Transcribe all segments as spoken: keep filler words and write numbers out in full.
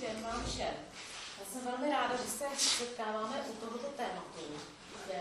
den vám všem. Já jsem velmi ráda, že se setkáváme u tohoto tématu. Kde...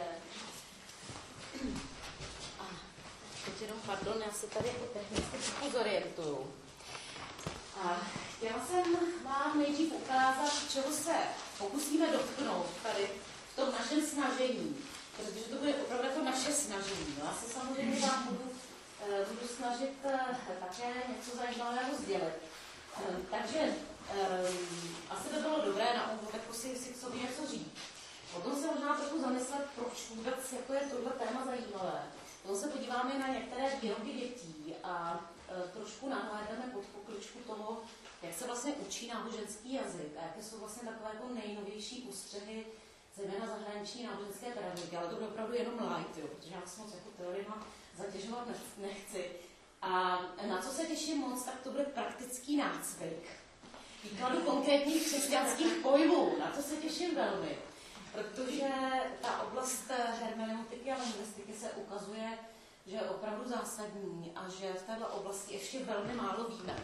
A teď jenom, pardon, já se tady jako technicky pozorientuju. A chtěla jsem vám nejdřív ukázat, čeho se pokusíme dotknout tady v tom našem snažení. Protože to bude opravdu jako naše snažení. Já se samozřejmě vám budu, budu snažit také něco zajímavého sdělit. Takže um, asi by bylo dobré na úvod jako si, si k sobě něco říct. Potom se možná trochu zamyslet, proč vůbec jako je tohle téma zajímavé. Potom se podíváme na některé výroky dětí a uh, trošku nahlédneme pod pokličku toho, jak se vlastně učí náboženský jazyk a jaké jsou vlastně takové jako nejnovější ústřehy, zejména zahraniční náboženské pedagogiky, ale to bude opravdu jenom light, jo, protože já se moc jako teoriema zatěžovat nechci. A na co se těším moc, tak to bude praktický nácvik. Výkladu konkrétních křesťanských pojmů, na to se těším velmi. Protože ta oblast hermeneutiky a lingvistiky se ukazuje, že je opravdu zásadní a že v této oblasti ještě velmi málo víme.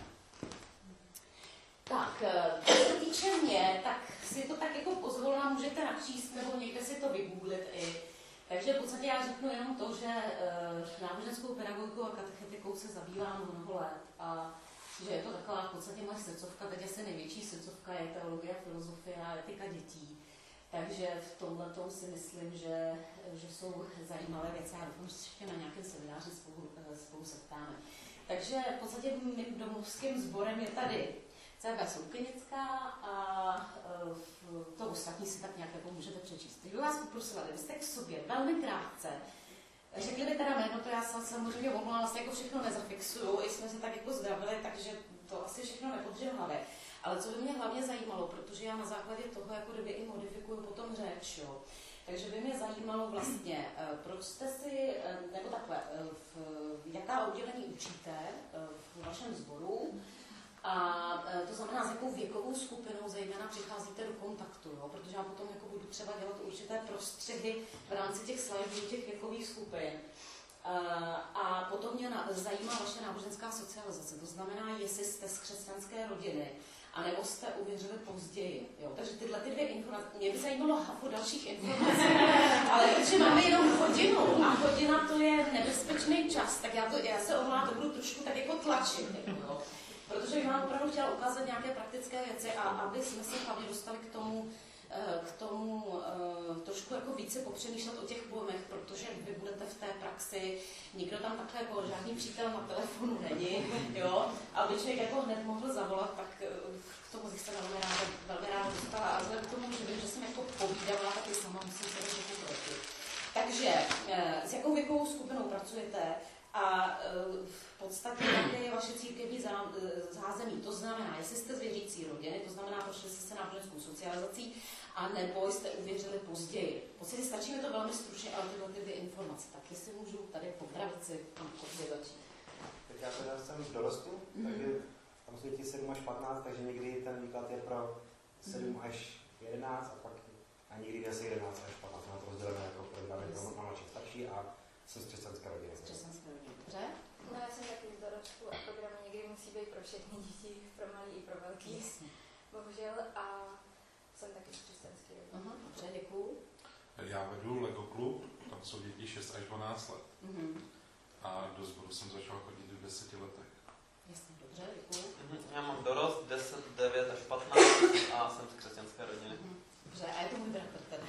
Tak, co se týče mě, tak si to tak jako pozvolna můžete načíst nebo někde si to vygooglit i. Takže v podstatě já řeknu jenom to, že e, náboženskou pedagogikou a katechetikou se zabývám mnoho let a že je to taková v podstatě moje srdcovka, teď asi největší srdcovka je teologie, filozofie a etika dětí. Takže v tomhle tom si myslím, že, že jsou zajímavé věci a doufám, že se ještě na nějakém semináři spolu, spolu setkáme. Takže v podstatě mým domovským sborem je tady Cérka Soukynická a uh, to ostatní si tak nějak jako můžete přečíst. Takže bych vás poprosila, kdybyste k sobě velmi krátce řekli by teda jméno, to já jsem samozřejmě omluvila, vlastně jako všechno nezafixuju, i jsme se tak jako zdravili, takže to asi všechno nepodřím hlavě. Ale co by mě hlavně zajímalo, protože já na základě toho jako kdyby i modifikuju potom řeč, jo. Takže by mě zajímalo vlastně, proč jste si, nebo takhle, v, jaká oddělení učíte v vašem sboru, a to znamená, s jakou věkovou skupinou zejména přicházíte do kontaktu, jo? Protože já potom jako budu třeba dělat určité prostřihy v rámci těch slajdů těch věkových skupin. A potom mě zajímá vaše náboženská socializace, to znamená, jestli jste z křesťanské rodiny, anebo jste uvěřili později. Jo? Takže tyhle ty dvě informace, mě by zajímalo hafu dalších informací, ale protože máme jenom hodinu a hodina to je nebezpečný čas, tak já, to, já se omlám, to budu trošku tak jako tlačit. Jo? Protože bych vám opravdu chtěla ukázat nějaké praktické věci a aby jsme se hlavně dostali k tomu, k tomu trošku jako více popřemýšlet o těch pojmech, protože vy budete v té praxi, nikdo tam takhle jako žádný přítel na telefonu není, jo, aby člověk jako hned mohl zavolat, tak k tomu bych se velmi ráda, velmi ráda dostala a vzhledem k tomu, že vím, že jsem jako povídala, tak i sama musím se trošku proti. Takže s jakou věkovou skupinou pracujete? A v podstatě jaké je vaše církevní zázemí. To znamená, jestli jste z věřící rodiny, to znamená, prošli jste se náboženskou socializací, a nebo jste uvěřili později. V podstatě stačí mi to velmi stručně, ale tyhle ty dvě informace. Tak jestli můžu tady popravit si tam kodě začít. Tak já teda jsem v dorostu, mm-hmm. takže tam jsou sedm až patnáct, takže někdy ten výklad je pro sedm mm-hmm. až jedenáct a pak a někdy asi jedenáct až patnáct. Na to rozdělené jako programy pro mladší starší a jsem z křesťanské rodiny. Dobře? No, já jsem taky z dorostu a programy někdy musí být pro všechny děti, pro malý i pro velký. Jasně. Bohužel a jsem taky z křesťanské rodiny. Aha, dobře, děkuju. Já vedu Lego klub, tam jsou děti šest až dvanáct let. Mm-hmm. A do sboru jsem začal chodit v deseti letech. Jasně, dobře, děkuju. Mm-hmm. Já mám dorost deset, devět až patnáct a jsem z křesťanské rodiny. Mm-hmm. Dobře, a je to můj bratr tady.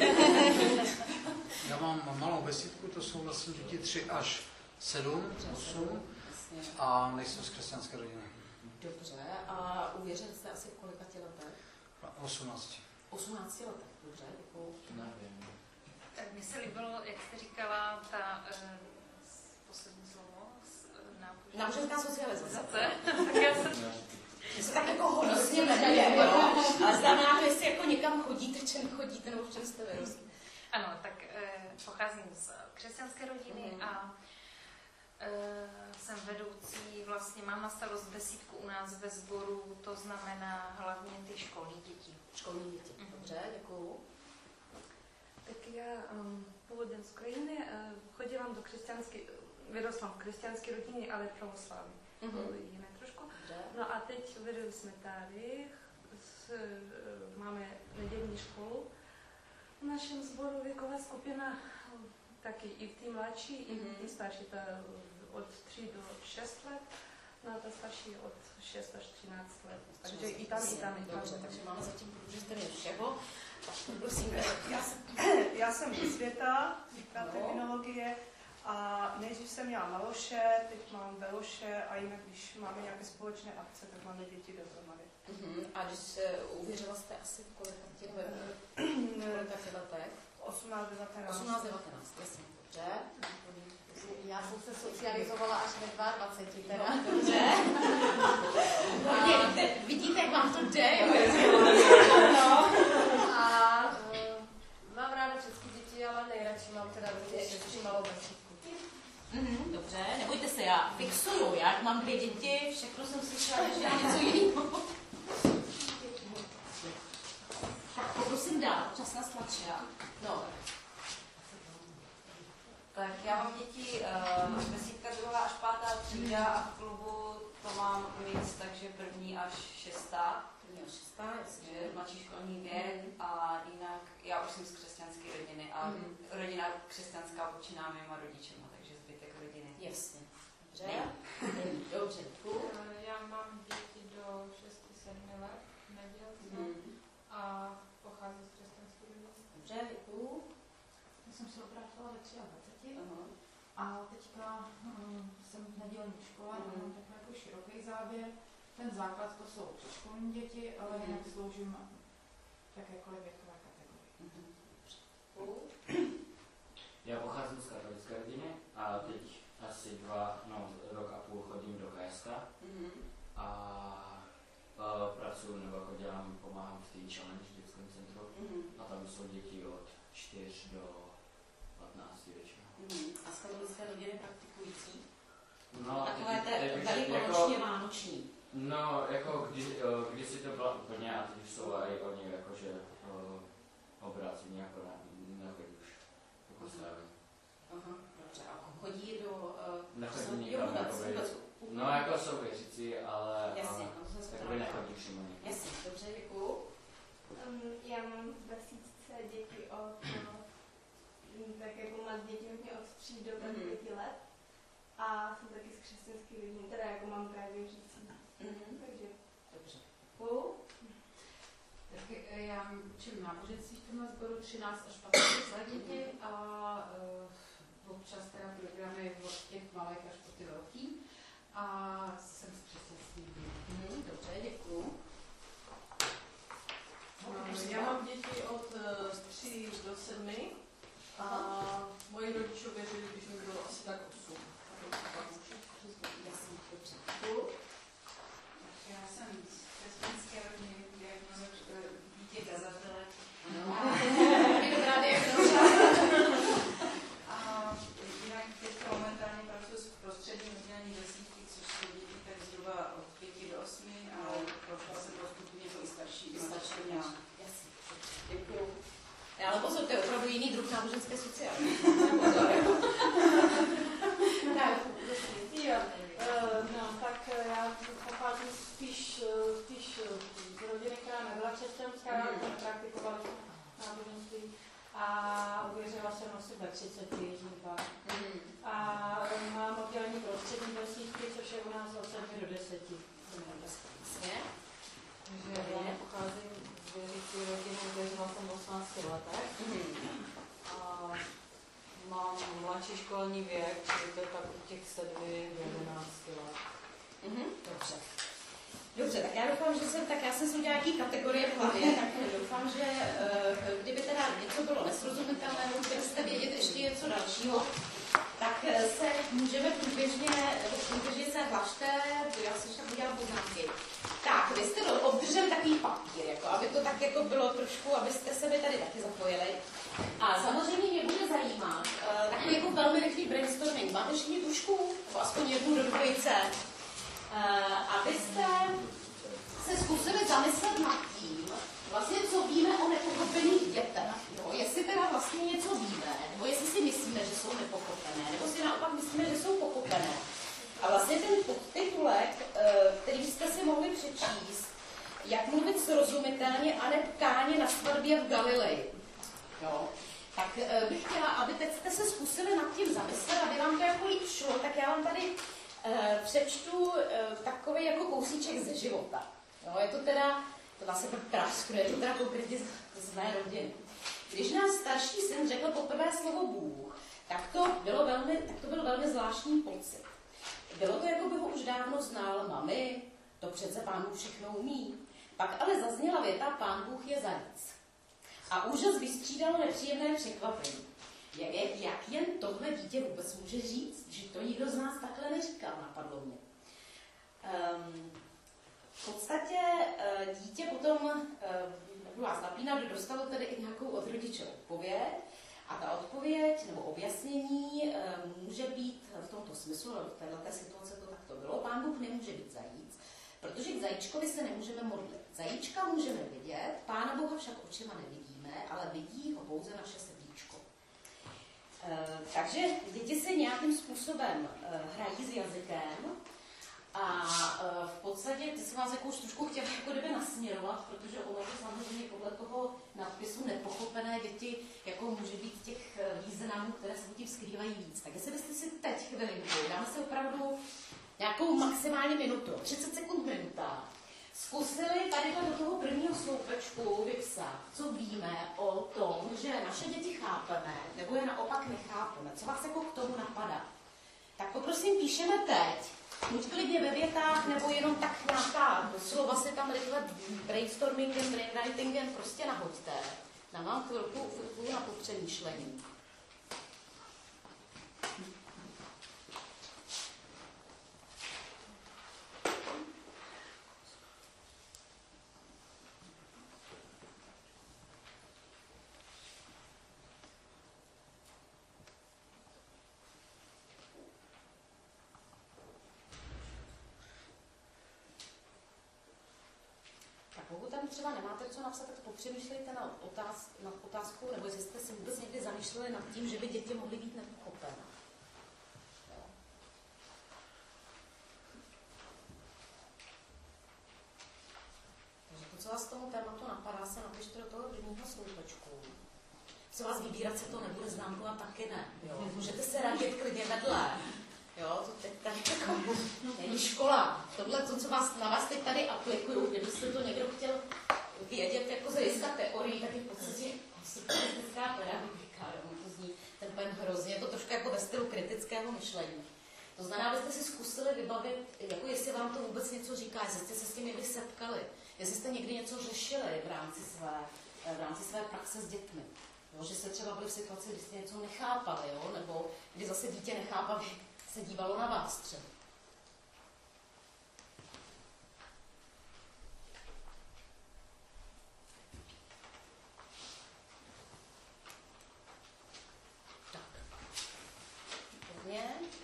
Já mám malou besídku, to jsou vlastně děti tři až sedm, osm a nejsem z křesťanské rodiny. Dobře, a uvěřili jste asi v kolika letech? osmnáct. osmnáct letech, dobře, děkuju. Nevím. Tak mi se líbilo, jak jste říkala, ta uh, poslední slovo, uh, náboženská socializace. Tak já jsem... Že se tak jako hodnostně jmenuje, jo? Ale znamená to, jestli jako někam chodíte, čem chodíte, nebo v čem jste vyrostli. Ano, tak e, pocházím z křesťanské rodiny mm. a e, jsem vedoucí, vlastně mám na starost desítku u nás ve sboru, to znamená hlavně ty školní děti. Školní děti, mm. dobře, děkuju. Tak já um, původem z Ukrajiny, uh, chodila do křesťanské, vyrostla v křesťanské rodině, ale pravoslavní. Mm-hmm. Jiné trošku. Dobře. No a teď vedeli jsme tady, s, máme nedělní školu v našem sboru, věková skupina taky i ty mladší, i ty starší, ta od tří do šest let, no a ta starší od šest až třináct let. Takže i tam, i tam, i tam. Dobře, takže máme zatím průřez všeho. Prosím, já, jsem, já jsem Světa, říká terminologie, a nejdřív jsem měla Maloše, teď mám Veloše a jinak, když máme nějaké společné akce, tak máme děti dohromady. Uh-huh. A když se uvěřila jste asi v kolika těch letech? osmnáct devatenáct. osmnáct devatenáct, jasně, dobře. Já jsem se socializovala až ve dvaceti dva teda. No, dobře. A vidíte, vidíte, jak vám to jde? No. A uh, mám ráda všechny děti, ale nejradši mám teda ještě malou besídku. Mm-hmm, dobře, nebojte se, já fixuju, já mám dvě děti, všechno jsem slyšela, že já něco jiného. Tak poprosím dál, čas nás tlačí. No. Tak já mám děti uh, besídka druhá až pátá třída a v klubu to mám mix, takže první až šestá. První až šestá, jasně. Mladší školní věk a jinak já už jsem z křesťanské rodiny a mm. rodina křesťanská počíná mýma rodičema, takže zbytek rodiny. Jasně. Dobře. Dobře. Já mám děti do šesti sedmi let, nedělce mm. a pocházím z křesťanské rodiny. Dobře, děkuju. Já jsem se obrátila ve dvaceti tři uh-huh. a teďka um, jsem v nedělní škole, uh-huh. mám takový jako široký záběr. Ten základ to jsou předškolní děti, ale uh-huh. jinak sloužím jakékoliv věkové kategorie. Uh-huh. Já pocházím z katolické rodiny a teď asi dva, no rok a půl chodím do K S K uh-huh. a uh, pracuji nebo jako dělám, pomáhám v té challenge v dětském centru uh-huh. a tam jsou děti od čtyř do patnácti většinou. Mm. A z katolické rodiny praktikující? No, takové teď, té velikonoční, jako, vánoční. No, jako když, když si to byla úplně a teď už jsou i oni jakože obrácení jako nechodí už do kostela. Aha, dobře. A chodí do... Uh, nechodí nikam, jakoby, no jako jsou věřící, ale jasně, jakoby nechodí přímo. Jasně, dobře, děkuju. Um, já mám v besídce děti od, no, tak jako mám děti hodně od tří do pěti let a jsem taky z křesťanské rodiny, teda jako mamka je věřící. Mm-hmm. Takže dobře. Uh. Tak já učím náboženství v tomhle sboru třináct až patnáct let děti a uh, občas teda programy od těch malých až po ty velký a jsem z křesťanské rodiny. Mm, dobře, děkuju. Já mám děti od tří do sedmi a moji rodiče věřili, když mi bylo asi tak osm. Jasně, dobře. Já jsem z křesťanské rodiny, dítě kazatele. Je dobrá diagnoza. A jinak teď momentálně pracuji v prostředním oddělení desítky, což jsou děti tak zhruba od pěti do osmi, ale prošla jsem postupně to i starší, i starší měla. Jasně, děkuju. Ale pozor, to je opravdu jiný druh náboženské sociály. Tak, jo, no, tak já pocházím spíš, spíš z rodiny, která nebyla křesťanská, mm. praktikovali náboženství a uvěřila jsem asi ve třiceti zhruba. Mm. A mám oddělení prostřední desítky, což je u nás od sedmi do deseti. Jasně. Takže já pocházím z věřící rodiny, uvěřila jsem v osmnácti letech. Mm. A mám mladší školní věk, čili to je tak u těch sedmi do jedenácti let. Mhm, dobře. Dobře, tak já doufám, že jsem, tak já jsem si udělala nějaký kategorie v hlavě, tak doufám, že uh, kdyby teda něco bylo nesrozumitelné, chtěli jste vědět ještě něco dalšího, tak se můžeme průběžně, průběžně se hlašte, já si však udělám poznámky. Tak, vy jste obdrželi takový papír, jako, aby to tak jako bylo trošku, abyste se mi tady taky zapojili. A samozřejmě mě bude zajímat uh, takový jako velmi rychlý brainstorming. Máte všichni tušku, nebo aspoň jednu do dvojice, uh, abyste se zkusili zamyslet nad tím, vlastně co víme o nepochopených dětech. Jo? Jestli teda vlastně něco víme, nebo jestli si myslíme, že jsou nepochopené, nebo si naopak myslíme, že jsou pochopené. A vlastně ten podtitulek, který byste si mohli přečíst, jak mluvit s srozumitelně a ne tkáně na svatbě v Galileji. Jo. Tak bych chtěla, aby teď jste se zkusili nad tím zamyslet, aby vám to jako líp šlo, tak já vám tady e, přečtu e, takový jako kousíček ze života. Jo, je to teda, to dá se prásku, je to teda konkrétně z, z mé rodiny. Když nás starší syn řekl poprvé slovo Bůh, tak to, bylo velmi, tak to byl velmi zvláštní pocit. Bylo to, jako by ho už dávno znal, mami, to přece Pán Bůh všechno umí. Pak ale zazněla věta, Pán Bůh je zajíc. A úžas vystřídalo nepříjemné překvapení. Jak, jak jen tohle dítě vůbec může říct, že to nikdo z nás takhle neříkal, napadlo mě. Um, v podstatě uh, dítě potom, uh, nebudu vás napínat, dostalo tedy i nějakou od rodiče odpověď. A ta odpověď nebo objasnění uh, může být v tomto smyslu, v této situaci to takto bylo, Pán Bůh nemůže být zajíc, protože k zajíčkovi se nemůžeme modlit. Zajíčka můžeme vidět, Pána Boha však očima nevidíme, ale vidí ho pouze naše srdíčko. E, takže děti se nějakým způsobem e, hrají s jazykem a e, v podstatě, ty jsem vás jako už trošku chtěla jako kdyby nasměrovat, protože ono to samozřejmě podle toho nadpisu nepochopené děti jako může být těch významů, které se tím skrývají víc. Tak jestli byste si teď chvilinku, dáme si opravdu nějakou maximálně minutu, třicet sekund minuta, zkusili tady do toho prvního sloupečku vypsat, co víme o tom, že naše děti chápeme, nebo je naopak nechápeme. Co vás jako k tomu napadá? Tak poprosím, píšeme teď, buď klidně ve větách, nebo jenom tak nějaká slova si tam rychle brainstormingem, brainwritingem prostě nahoďte. Dám vám chvilku, chvilku na popřemýšlení. Pokud tam třeba nemáte co napsat, tak popřemýšlejte nad, otáz, nad otázkou, nebo jestli jste si vůbec někdy zamýšleli nad tím, že by děti mohly být nepochopené. Takže to, co vás k tomu tématu napadá, se napište do toho prvního sloupečku. Co vás vybírat se to nebude známkovat, taky ne. Jo? Můžete se radit klidně vedle. Jo, to teď tady jako není škola. Tohle, to, co vás, na vás teď tady aplikuju, kdybyste to někdo chtěl vědět jako z hlediska teorii, tak je v podstatě psychologická pedagogika, to zní ten pojem hrozně, je to trošku jako ve stylu kritického myšlení. To znamená, abyste si zkusili vybavit, jako jestli vám to vůbec něco říká, jestli jste se s tím někdy setkali, jestli jste někdy něco řešili v rámci své, v rámci své praxe s dětmi. Jo, že jste třeba byli v situaci, kdy jste něco nechápali, jo, nebo kdy zase dítě nechápali, se dívalo na vás třeba. Tak. Hodně.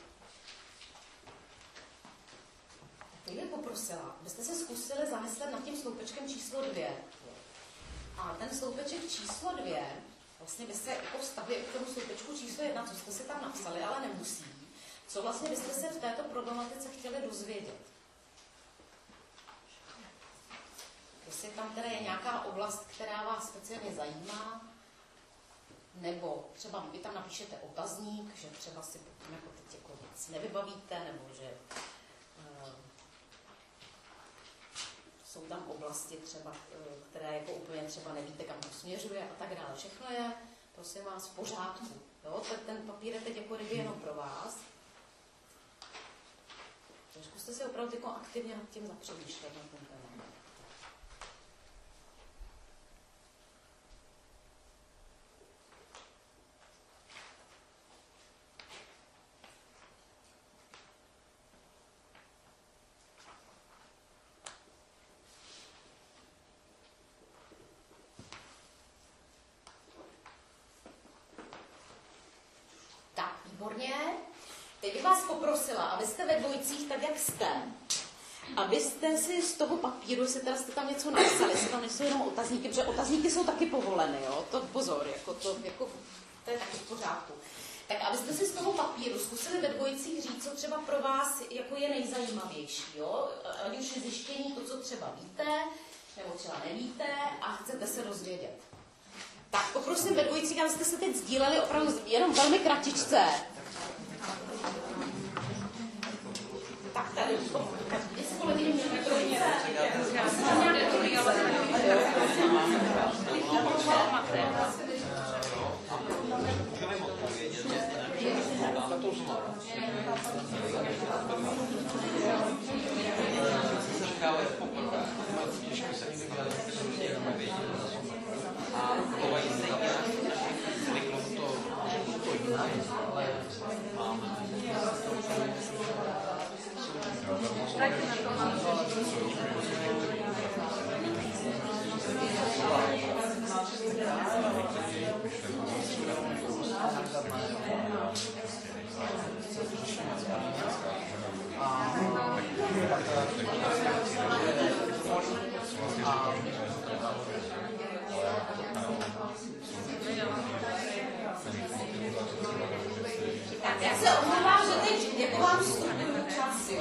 Teď bych poprosila, abyste se zkusili zamyslet nad tím sloupečkem číslo dvě. A ten sloupeček číslo dvě, vlastně byste jako vstavili k tomu sloupečku číslo jedna, co jste si tam napsali, ale nemusí. Co vlastně byste se v této problematice chtěli dozvědět? Jestli tam teda je nějaká oblast, která vás speciálně zajímá, nebo třeba vy tam napíšete otazník, že třeba si potom jako teď jako nic nevybavíte, nebo že uh, jsou tam oblasti třeba, které jako úplně třeba nevíte, kam to směřuje a tak dále. Všechno je, prosím vás, v pořádku. Jo? Ten papír je teď jako kdyby jenom pro vás. Takže zkuste si opravdu jako aktivně nad tím zapřemýšlet na ten téma. Tak, výborně. Teď bych vás poprosila, abyste ve dvojicích, tak jak jste, abyste si z toho papíru, jestli teda jste tam něco napsali, jestli tam nejsou jenom otazníky, protože otazníky jsou taky povoleny, jo? To pozor, jako to, jako, to je taky v pořádku. Tak abyste si z toho papíru zkusili ve dvojicích říct, co třeba pro vás jako je nejzajímavější, jo? Ať už je zjištění to, co třeba víte, nebo třeba nevíte a chcete se dozvědět. Tak poprosím ve dvojicích, abyste se teď sdíleli opravdu jenom velmi kratičce. Tak tady, jestli kolegyně můžeme projít. A chovají se jinak Tak já se omlouvám, že teď jako vám vstupuju do času.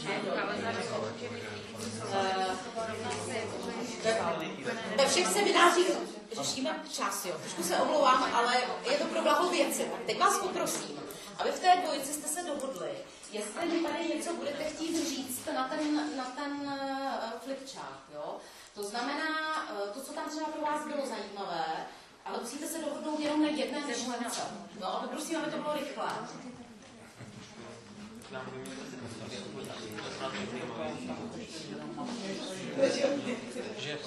Ve všech seminářích řešíme čas, jo. Trošku se omlouvám, ale je to pro blaho věci. Tak teď vás poprosím, aby v té dvojici jste se dohodli, jestli mi tady něco budete chtít říct na ten, na ten uh, flipchart, jo. To znamená, uh, to, co tam třeba pro vás bylo zajímavé, ale musíte se dohodnout jenom na jedné myšlence. No a poprosím, aby to bylo rychlé. Že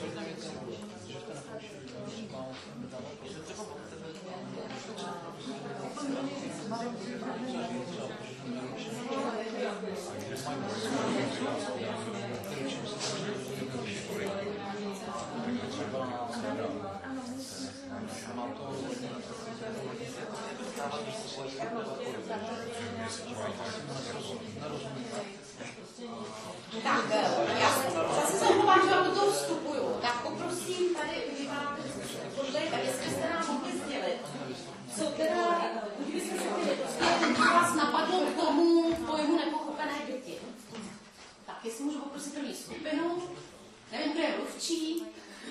Tak, já se zase se omlouvám, že vám do toho vstupuju. Tak poprosím, tady vypadáte podle, tak jestli jste nám mohli sdělit, co teda, kdybyste se chtěli dostat, co vás napadlo k tomu pojmu nepochopené děti. Tak, jestli můžu poprosit první skupinu, nevím, kdo je mluvčí.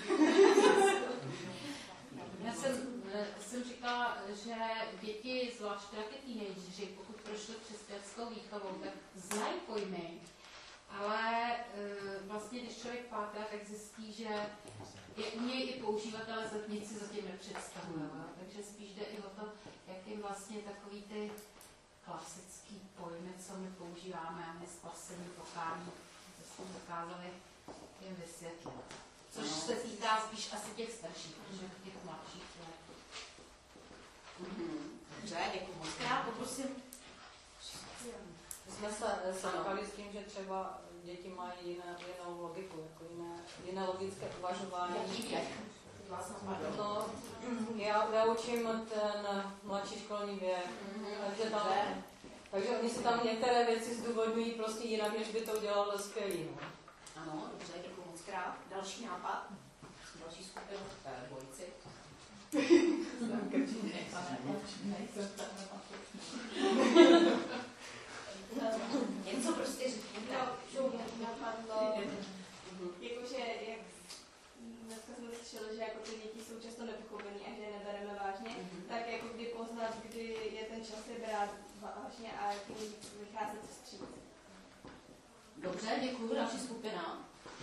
Já jsem, jsem říkala, že děti, zvlášť teda ty teenageři, pokud prošly křesťanskou výchovou, tak znají pojmy, ale e, vlastně, když člověk pátrá, tak zjistí, že je umějí i používat, ale nic si zatím nepředstavuje. Takže spíš jde i o to, jak jim vlastně takový ty klasický pojmy, co my používáme, a my spasení, pokání, to jsme dokázali jim vysvětlit. Což se týká spíš asi těch starších, protože těch mladších je. Dobře, děkuji moc krát, poprosím. My jsme se setkali s tím, že třeba děti mají jiné, jinou logiku, jako jiné, jiné logické uvažování. Jaký věk? No, já, já učím ten mladší školní věk, takže, tam, takže oni si tam některé věci zdůvodňují prostě jinak, než by to udělal dospělý. No. Ano, dobře, děkuji moc krát. Další nápad, další skupinu, dvojici. Něco prostě řekněte. No, mě napadlo, jakože, jak dneska jsme slyšeli, že jako ty děti jsou často nepochopení a že je nebereme vážně, tak jako kdy poznat, kdy je ten čas je brát vážně a jak jim vycházet vstříc. Dobře, děkuji. Další skupina.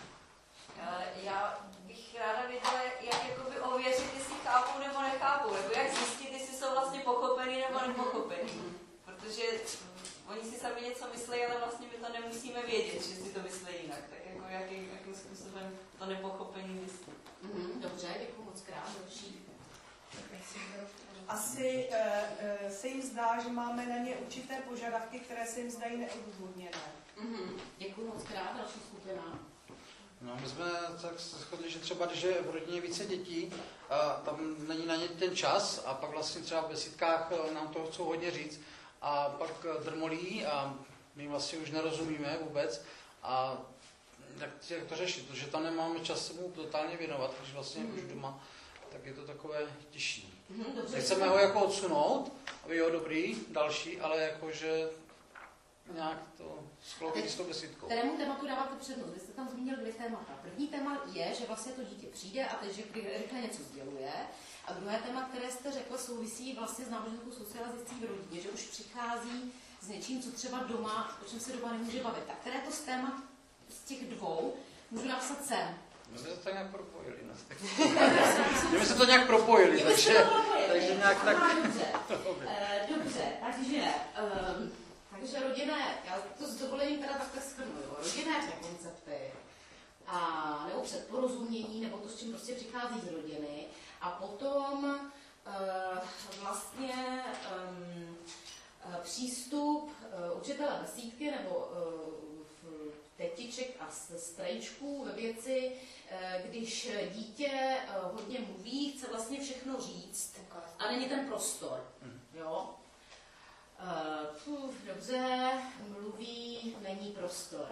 Já bych ráda věděla, jak jakoby ověřit, jestli chápou nebo nechápou, nebo jak zjistit, jestli jsou vlastně pochopený nebo nepochopený. Protože oni si sami něco myslí, ale vlastně my to nemusíme vědět, že si to myslí jinak. Tak jako jaký, jakým způsobem to nepochopení myslí. Mm, dobře, děkuji moc krát. Další. Asi e, e, se jim zdá, že máme na ně určité požadavky, které se jim zdají neodůvodněné. Mm, děkuji moc krát. Další skupina. No, my jsme tak se shodli, že třeba, když je v rodině více dětí, a tam není na ně ten čas a pak vlastně třeba v besídkách nám toho chcou hodně říct a pak drmolí a my vlastně už nerozumíme vůbec a jak, jak to řešit, protože tam nemáme čas se mu totálně věnovat, když vlastně mm. už doma, tak je to takové těžší. Mm, Nechceme ho jako odsunout, aby jo dobrý, další, ale jakože nějak to skloubit s tou besídkou. Kterému tématu dáváte přednost? Vy jste tam zmínil dvě témata. První téma je, že vlastně to dítě přijde a teď že rychle něco sděluje. A druhé téma, které jste řekl, souvisí vlastně s náboženskou socializací v rodině, že už přichází s něčím, co třeba doma, o čem se doma nemůže bavit. Tak které to z témat z těch dvou můžu napsat sem? My jsme to tak nějak propojili. My jsme to nějak propojili, takže, to propojili. takže nějak tak... Dobře, uh, dobře takže, um, takže rodinné, já to s dovolením teda takhle shrnu, jo, rodinné prekoncepty, a, nebo předporozumění, nebo to, s čím prostě přichází z rodiny, a potom uh, vlastně um, přístup uh, učitele besídky, nebo uh, tetiček a strejčků ve věci, když dítě hodně mluví, chce vlastně všechno říct a není ten prostor. Jo? Puh, dobře, mluví, není prostor.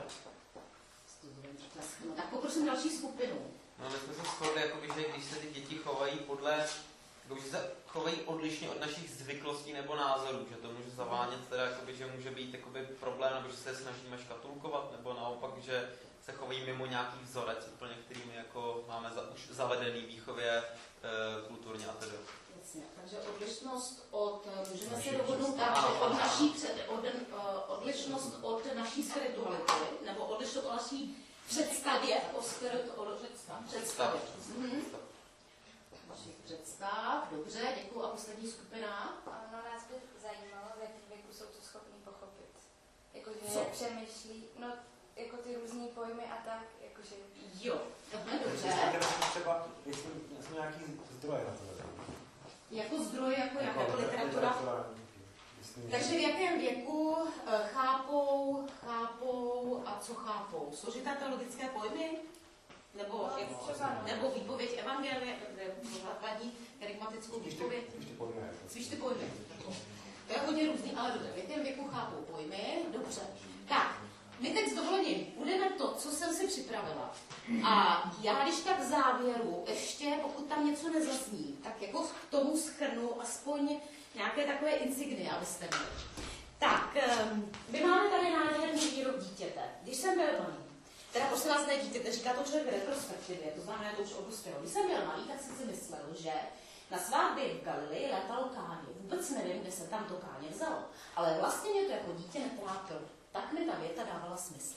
No, tak poprosím další skupinu. No, my jsme se shodli, jakoby, že když se ty děti chovají podle, jakoby, že se chovají odlišně od našich zvyklostí nebo názorů, že to může zavánět teda, jakoby, že může být jakoby, problém, nebo že se snažíme škatulkovat, nebo naopak, že se chovají mimo nějaký vzorec, úplně kterými jako máme za, už zavedený výchově e, kulturně a tedy. Jasně, takže odlišnost od, můžeme si dohodnout tak, že od naší, před, od, odlišnost od naší spirituality, nebo odlišnost od naší představě o spiritualitě. Představě. Mhm. Našich představ, dobře, děkuji. A poslední skupina? No, nás by zajímalo, v jakém věku jsou to schopní pochopit. Jakože přemýšlí, no, jako ty různý pojmy a tak, jakože... Jo, dobře. Třeba, jestli jsme nějaký zdroje na to. Jako zdroje, jako, jako, jako literatura. literatura. Takže v jakém věku chápou, chápou a co chápou? Složité teologické pojmy? Nebo, no, jako, nebo výpověď evangelia, základní kerygmatickou výpověď? Spíš ty pojmy. To je hodně různý, ale dobře. V jakém věku chápou pojmy? Dobře. Tak, my teď s dovolením budeme to, co jsem si připravila. A já když tak v závěru, ještě pokud tam něco nezazní, tak jako k tomu shrnu aspoň nějaké takové insignie, abyste měli. Tak, my máme tady nádherný výrok dítěte. Když jsem byl malý, teda prosím vás ne dítěte, říká to člověk v retrospektivě, to znamená to už od dospělého. Když jsem byl malý, tak jsem si myslel, že na svatbě v Galilei létalo káně. Vůbec nevím, kde se tam to káně vzalo, ale vlastně mě to jako dítě netrápilo. Tak mi ta věta dávala smysl.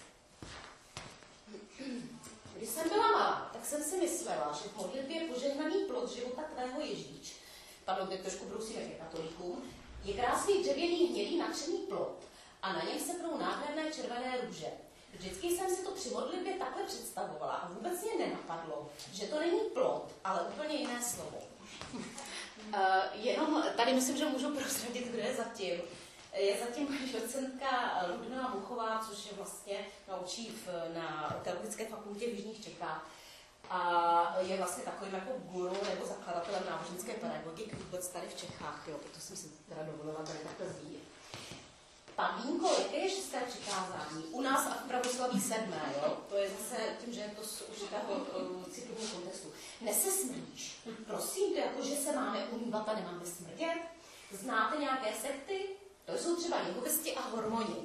Když jsem byla malá, tak jsem si myslela, že v modlitbě požehnaný plod života tvého Ježíš, pardon, teď trošku brousíme ke katolíkům, je krásný dřevěný hnědý natřený plod a na něm se pnou nádherné červené růže. Vždycky jsem si to při modlitbě takhle představovala a vůbec mě nenapadlo, že to není plod, ale úplně jiné slovo. Uh, jenom tady myslím, že můžu prozradit, kdo je zatím. Je zatím docentka Ludmila Muchová, což je vlastně naučí v, na teologické fakultě v Jižních Čechách. A je vlastně takovým jako guru nebo zakladatelem náboženské pedagogiky vůbec tady v Čechách, jo, proto jsem si teda dovolila tady takhle zmínit. Pavínko, jaké je šesté přikázání? U nás a v pravoslaví sedmé, jo? To je zase tím, že je to z určitého uh, citlivého kontextu. Nesesmíš. Prosím, to jako, že se máme umývat a nemáme smrdět? Znáte nějaké sekty? To jsou třeba jehovisti a hormoni.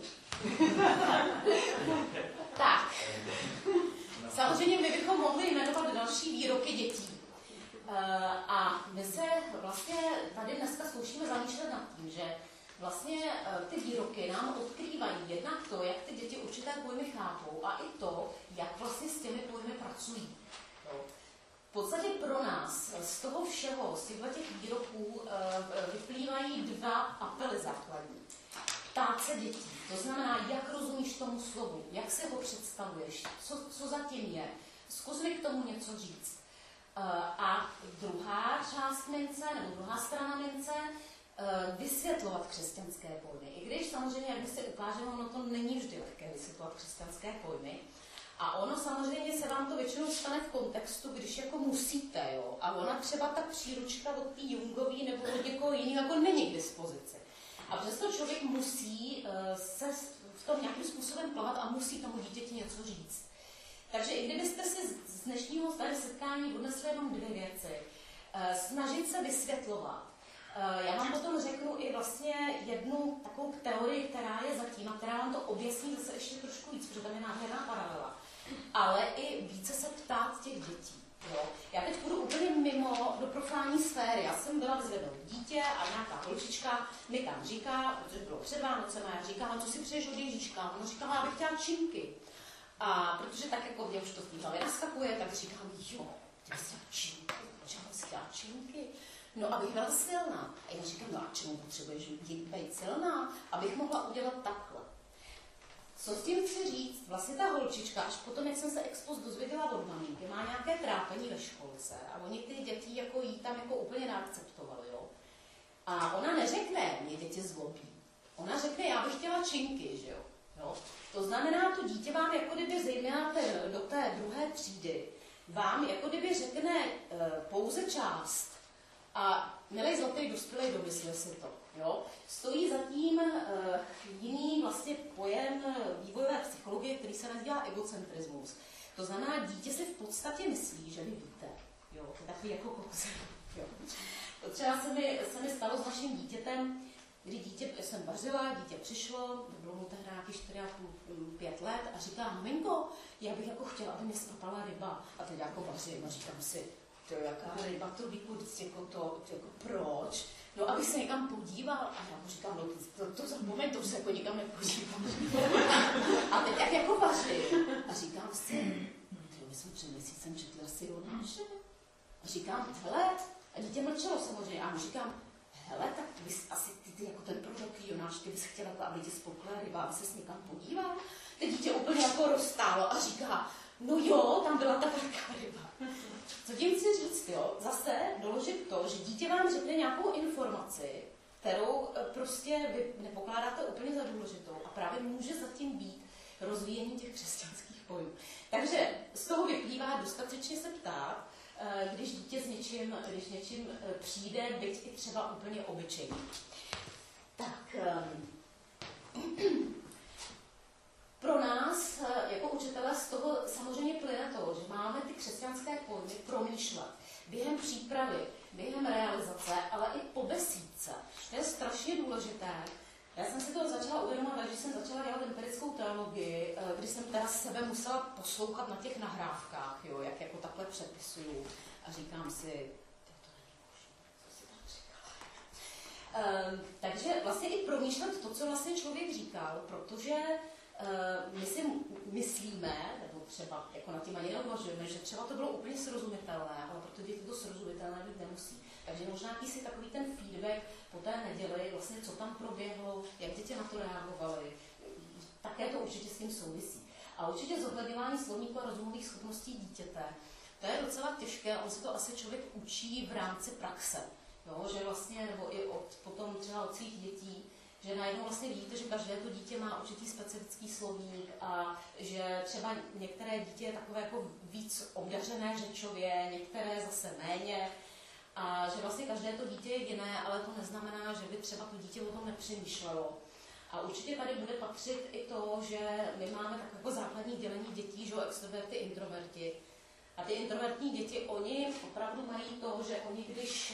Tak. Samozřejmě my bychom mohli jmenovat další výroky dětí. Uh, a my se vlastně tady dneska zkoušíme zamýšlet nad tím, že vlastně uh, ty výroky nám odkrývají jednak to, jak ty děti určité pojmy chápou a i to, jak vlastně s těmi pojmy pracují. V podstatě pro nás z toho všeho, z těchto těch výroků vyplývají dva apely základní. Ptát se dětí, to znamená, jak rozumíš tomu slovu, jak se ho představuješ, co, co zatím je. Zkus mi k tomu něco říct. A druhá část mince, nebo druhá strana mince, vysvětlovat křesťanské pojmy. I když samozřejmě, jak by se ukáželo, ono to není vždy lehké vysvětlovat křesťanské pojmy. A ono samozřejmě se vám to většinou stane v kontextu, když jako musíte, jo. A ona třeba ta příručka od té Jungový nebo od někoho jiného jako není k dispozici. A přesto člověk musí uh, se v tom nějakým způsobem plavat a musí tomu dítěti něco říct. Takže i kdybyste si z dnešního tady setkání odnesli jenom dvě věci, uh, snažit se vysvětlovat Já vám potom řeknu i vlastně jednu takovou teorii, která je zatím a která vám to objasní zase ještě trošku víc, protože tam je nádherná paralela. Ale i více se ptát těch dětí. Jo. Já teď půjdu úplně mimo do profání sféry. Já jsem byla vyzvednout dítě a nějaká holčička mi tam říká, protože bylo před Vánocem, a já říkám, co si přeješ od Ježíška? Ona říkala, já bych chtěla činky. A protože tak jako mě už to v té hlavě naskakuje, tak říkám, jo, ty bys chtěla činky, že bys chtěla činky? No, abych byla silná. A já říkám, no a čemu potřebuješ být silná? Abych mohla udělat takhle. Co s tím chci říct? Vlastně ta holčička, až potom, jak jsem se expos dozvěděla od maminky, má nějaké trápení ve školce a oni ty děti jako jí tam jako úplně neakceptovali, jo. A ona neřekne, mě děti zlobí. Ona řekne, já bych chtěla činky, že jo. jo? To znamená, to dítě vám jako kdyby zejména do té druhé třídy, vám jako kdyby řekne e, pouze část a milej zlatý dospělej, domysli si to. Jo? Stojí zatím uh, jiný vlastně pojem vývojové psychologie, který se nazývá egocentrismus. To znamená, dítě si v podstatě myslí, že vy víte. Jo? To je takový jako kouzlo. To třeba se mi, se mi stalo s naším dítětem, kdy dítě, jsem vařila, dítě přišlo, bylo mu tehdy nějaký čtyři a půl, pět let a říká, maminko, já bych jako chtěla, aby mě spapala ryba. A teď jako vařím a říkám si, to je jaká ryba, to líku, jako to, to jako proč? No, abych se někam podíval. A já mu říkám, no, to, to zapomeň, to už se jako nikam nepodívám. A teď jak jako vařím. A říkám si, tyjo, my jsme před měsícem četli asi Jonáše. A říkám, hele, a dítě mlčelo samozřejmě. A mu říkám, hele, tak ty bys asi, ty, ty jako ten proroký Jonáš, ty bys chtěla, aby tě spolkla ryba, aby ses někam podíval. Teď dítě úplně jako roztálo a říká, no jo, tam byla ta velká ryba. Co tím chci říct, jo? Zase doložit to, že dítě vám řekne nějakou informaci, kterou prostě vy nepokládáte úplně za důležitou a právě může zatím být rozvíjení těch křesťanských pojmů. Takže z toho vyplývá dostatečně se ptát, když dítě s něčím, když něčím přijde, byť i třeba úplně obyčejný. Tak, pro nás, jako učitelé, z toho samozřejmě plyne to, že máme ty křesťanské pojmy promýšlet během přípravy, během realizace, ale i po besídce. To je strašně důležité. Já jsem si to začala uvědomovat, že jsem začala dělat empirickou teologii, kdy jsem teda sebe musela poslouchat na těch nahrávkách, jo, jak jako takhle přepisuju. A říkám si, to není možné, co si tam říkala. Um, takže vlastně i promýšlet to, co vlastně člověk říkal, protože Uh, my si myslíme, nebo třeba jako na tím ani neuvažujeme, že třeba to bylo úplně srozumitelné, ale pro ty děti to srozumitelné být nemusí. Takže možná jakýsi takový ten feedback po té neděli, vlastně co tam proběhlo, jak děti na to reagovaly, také to určitě s tím souvisí. A určitě zohledňování slovníku a rozumových schopností dítěte, to je docela těžké, on se to asi člověk učí v rámci praxe. Jo, že vlastně, nebo i od, potom třeba od svých dětí, že najednou vlastně vidíte, že každé to dítě má určitý specifický slovník a že třeba některé dítě je takové jako víc obdařené řečově, některé zase méně a že vlastně každé to dítě je jiné, ale to neznamená, že by třeba to dítě o tom nepřemýšlelo. A určitě tady bude patřit i to, že my máme takové jako základní dělení dětí, že extroverty, introverti. A ty introvertní děti, oni opravdu mají to, že oni když...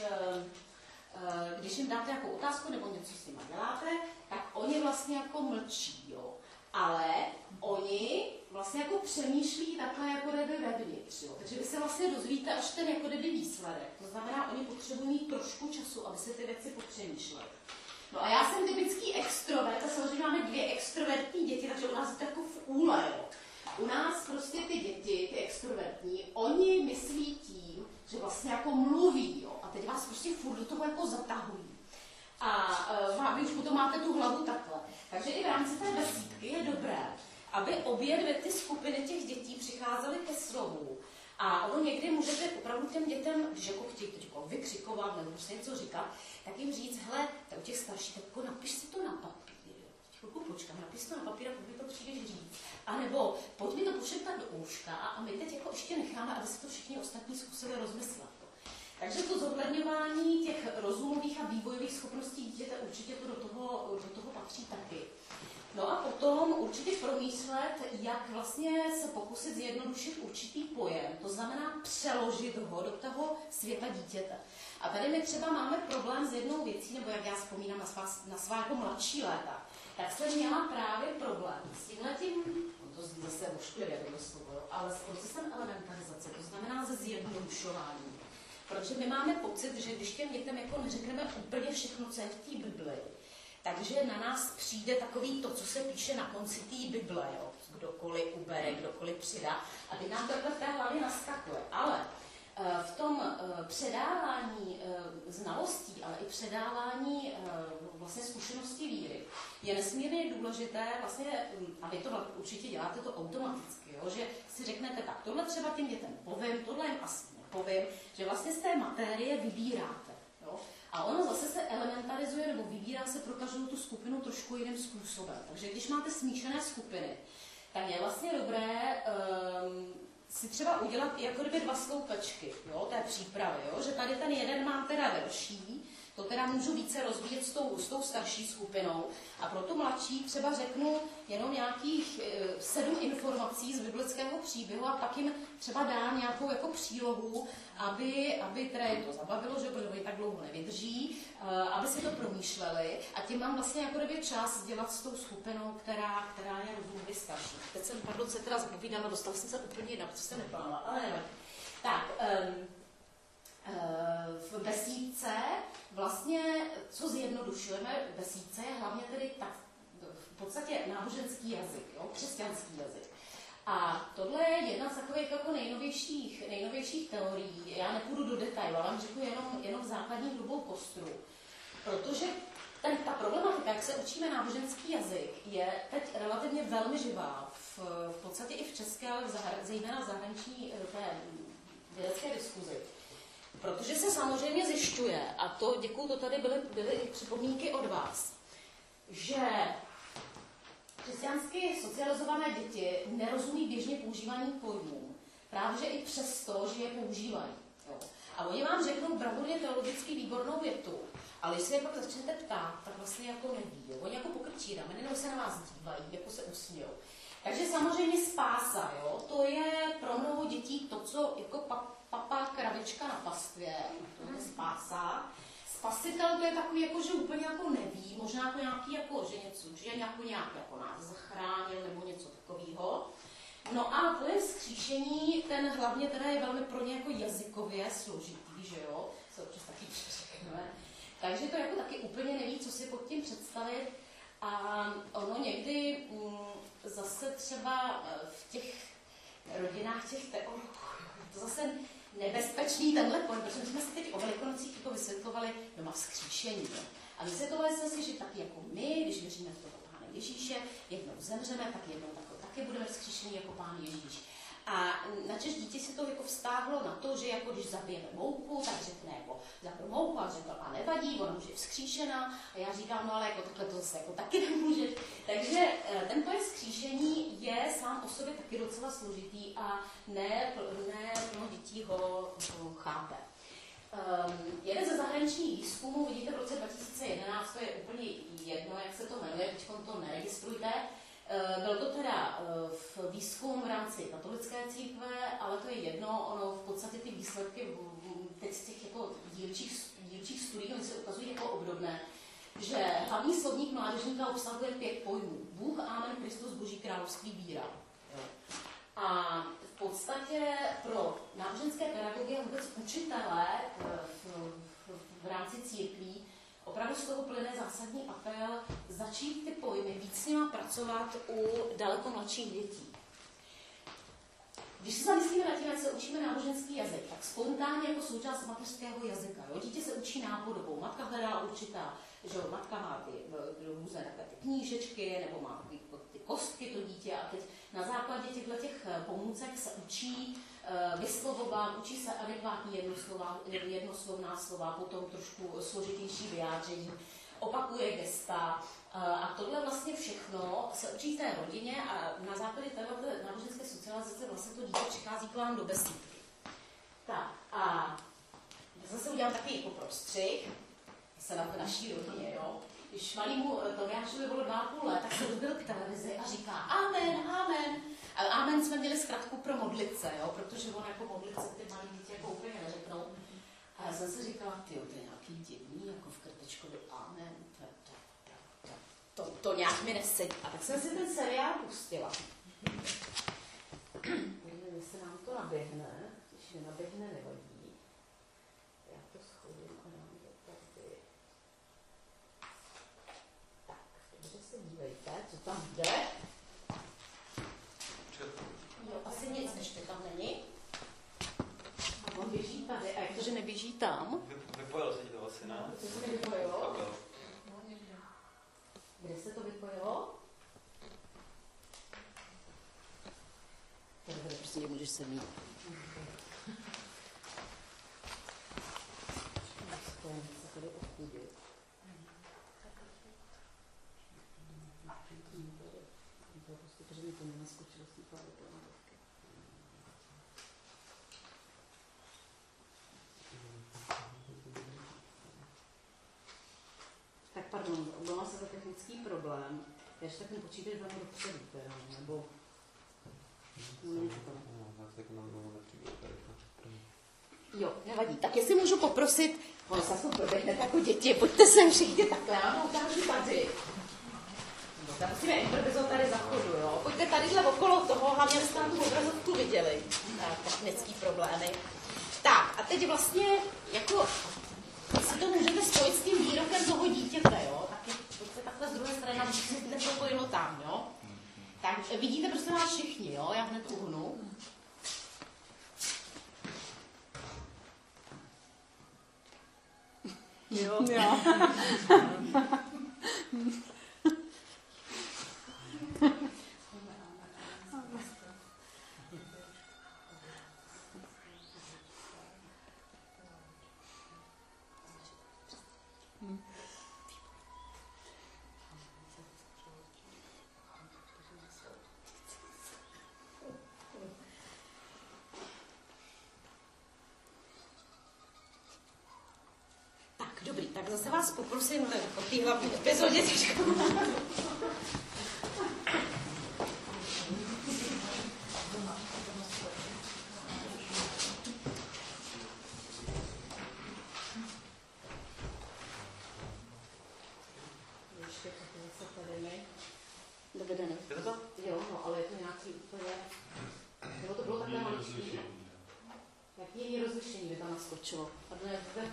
Když jim dáte jako otázku nebo něco s nimi děláte, tak oni vlastně jako mlčí, jo. Ale oni vlastně jako přemýšlí takhle jako kdyby vevnitř, jo. Takže vy se vlastně dozvíte až ten jako kdyby výsledek. To znamená, oni potřebují mít trošku času, aby se ty věci popřemýšleli. No a já jsem typický extrovert, a samozřejmě máme dvě extrovertní děti, takže u nás je to jako v úle, jo. U nás prostě ty děti, ty extrovertní, oni myslí tím, že vlastně jako mluví, jo. A teď vás prostě furt do toho jako zatahují. A uh, vy už potom máte tu hlavu takhle. Takže i v rámci té besídky je dobré, aby obě dvě ty skupiny těch dětí přicházely ke slovu. A ono někdy můžete opravdu těm dětem, když jako chtějí teď jako vykřikovat nebo prostě něco říkat, tak jim říct, hele, u těch starších, tak jako napiš si to na papír. Chvilku počkám, napiš to na papír a pokud mi to přijdeš říct. A nebo pojď mi to pošeptat do úška a my teď jako ještě necháme, aby si to všichni ostatní zkusili rozmyslet. Takže to zohledňování těch rozumových a vývojových schopností dítěte určitě to do toho, do toho patří taky. No a potom určitě promýšlet, jak vlastně se pokusit zjednodušit určitý pojem, to znamená přeložit ho do toho světa dítěte. A tady my třeba máme problém s jednou věcí, nebo jak já vzpomínám na svá, na svá jako mladší léta, tak jsem měla právě problém s tímhletím, no to zní zase ošklivě tohle slovo, ale s procesem elementarizace, to znamená ze zjednodušování. Protože my máme pocit, že když těm dětem jako neřekneme úplně všechno, co je v té Bibli, takže na nás přijde takový to, co se píše na konci té Bible, jo? Kdokoliv ubere, kdokoliv přidá. A teď nám takhle v té hlavě naskakuje. Ale v tom předávání znalostí, ale i předávání vlastně zkušeností víry je nesmírně důležité, vlastně, a vy to určitě děláte to automaticky, jo? Že si řeknete, tak tohle třeba těm dětem povím, tohle jim asi nepovím, že vlastně z té matérie vybíráte. Jo? A ono zase se elementarizuje nebo vybírá se pro každou tu skupinu trošku jiným způsobem. Takže když máte smíšené skupiny, tak je vlastně dobré um, si třeba udělat jako kdyby dva sloupečky, jo, té přípravy, jo, že tady ten jeden mám teda delší, to teda můžu více rozvíjet s tou, s tou starší skupinou a pro tu mladší třeba řeknu jenom nějakých e, sedm informací z biblického příběhu a pak jim třeba dám nějakou jako přílohu, aby, aby teda je to zabavilo, že protože oni tak dlouho nevydrží, e, aby si to promýšleli a tím mám vlastně jako kdyby čas dělat s tou skupinou, která, která je rozumně starší. Teď jsem, pardon, se teda zapovídám a dostala jsem se úplně jinak, co jsem neplánovala, ale nevím. Tak, um, v besídce vlastně, co zjednodušujeme, besídce je hlavně tedy tak, v podstatě náboženský jazyk, jo, křesťanský jazyk. A tohle je jedna z takových jako nejnovějších, nejnovějších teorií. Já nepůjdu do detailu, ale vám řeknu jenom, jenom základní hrubou kostru. Protože ten, ta problematika, jak se učíme náboženský jazyk, je teď relativně velmi živá. V, v podstatě i v české, ale v zahra, zejména v zahraniční té vědecké diskuzi. Protože se samozřejmě zjišťuje, a to děkuju, to tady byly, byly i připomínky od vás, že křesťansky socializované děti nerozumí běžně používaným pojmům. Právě že i přesto, že je používají. Jo. A oni vám řeknou bravurně teologicky výbornou větu, ale když se je pak začnete ptát, tak vlastně jako neví. Jo. Oni jako pokrčí rameny, nebo se na vás dívají, jako se usmějou. Takže samozřejmě spása, jo, to je pro mnoho dětí to, co jako pap, papá kravička na pastvě, to je spása. Spasitel to je takový, jako, že úplně jako neví, možná jako nějaký, jako, že něco, že jako nějak jako nás zachránil nebo něco takového. No a to je vzkříšení, ten hlavně teda je velmi pro ně jako jazykově složitý, že jo, se občas taky přeřekneme. Takže to jako taky úplně neví, co si pod tím představit. A ono někdy mm, zase třeba v těch rodinách těch teologů, to zase nebezpečný tenhle pojem, protože jsme si teď o Velikonocích jako vysvětlovali doma vzkříšení. A vysvětlovali jsme si, že taky jako my, když věříme v toho Pána Ježíše, jednou zemřeme, tak jednou tak, taky budeme vzkříšení jako Pán Ježíš. A načež dítě si to jako vztáhlo na to, že jako když zabijeme mouku, tak řekne jako zabil mouku a řekl, a nevadí, ona už je vzkříšená. A já říkám, no ale jako takhle to zase jako taky nemůže. Takže ten pojem vzkříšení je sám o sobě taky docela složitý a ne, ne mnoho dětí ho, ho chápe. Um, jeden ze zahraničních výzkumů, vidíte v roce dva tisíce jedenáct, to je úplně jedno, jak se to jmenuje, teď to neregistrujte. Byl to teda v výzkum v rámci katolické církve, ale to je jedno, ono v podstatě ty výsledky teď z těch jako dílčích, dílčích studií se ukazují jako obdobné, že hlavní slovník mládežníka obsahuje pět pojmů. Bůh, Amen, Kristus, Boží království, víra. A v podstatě pro náboženské pedagogy a vůbec učitele v, v, v rámci církví opravdu z toho plyne zásadní apel začít ty pojmy víc s nima pracovat u daleko mladších dětí. Když se zamyslíme nad tím, jak se učíme náboženský jazyk, tak spontánně jako součást mateřského jazyka. Jo? Dítě se učí nápodobou. Matka hledá určitá, že matka má ty různé ty knížečky, nebo má ty, ty kostky to dítě a teď na základě těchto těch pomůcek se učí vyslovovat, učí se adekvátní jednoslova, jednoslovná slova, potom trošku složitější vyjádření, opakuje gesta a tohle vlastně všechno se učí té rodině a na základě této náboženské socializace vlastně to dítě přichází k vám do besídky. Tak a zase udělám takový jako prostřih, se na naší rodině, jo. když malýmu Tomášovi bylo dva a půl let, tak se odbil k televizi a říká amen, amen. Ale amen jsme měli zkrátku pro modlit se, jo? Protože on jako modlit se ty malý dítě jako úplně neřeknou. A já jsem si říkala, tyjo, to je nějaký divný, jako v Krtečkovi amen, to, to, to, to, to, to nějak mi nesedí. A tak jsem si ten seriál pustila. Nevím, jestli nám to naběhne, když nenaběhne, nevadí. Já to schodím a dám to tady. Tak, dobře se dívejte, co tam jde. Jo, asi nic ještě tam není. A on běží tady. A jak to, že neběží tam? Vypojilo se ti to asi, ne? Co se mi vypojilo? Kde se to vypojilo? Tady prostě můžeš se mít. Spojím se tady odchudit. To je prostě, protože mi to nenaskočilo z té klavity. Tak pardon, omlouvám se za technický problém. Já ještě tak ten počítač vám dopředu, teda, nebo... Není to tam. Jo, nevadí. Tak jestli můžu poprosit, ono se to proběhnete jako děti, pojďte sem všichni takhle, já vám ukážu tady. No, tam musíme improvizovat tady za chodu, jo. Pojďte tadyhle okolo toho, hlavně abyste tam tu obrazovku viděli. Tak, technický problémy. Tak, a teď vlastně, jako, si to můžete spojit s tím výrokem toho dítěte, jo. Taky, pojďte takhle z druhé strany, aby se nepropojilo tam, jo. Tak vidíte prostě vás všichni, jo? Já hned uhnu. Jo. Jo. Dobrý, tak zase vás poprosím o té hlavní epizodě trošku. Ještě to zase tady ne. Dobrý den. Je to to? Jo, no, ale je to nějaký úplně... Nebo to bylo takhle maličký? Jaký rozlišení by tam naskočilo? Pardon,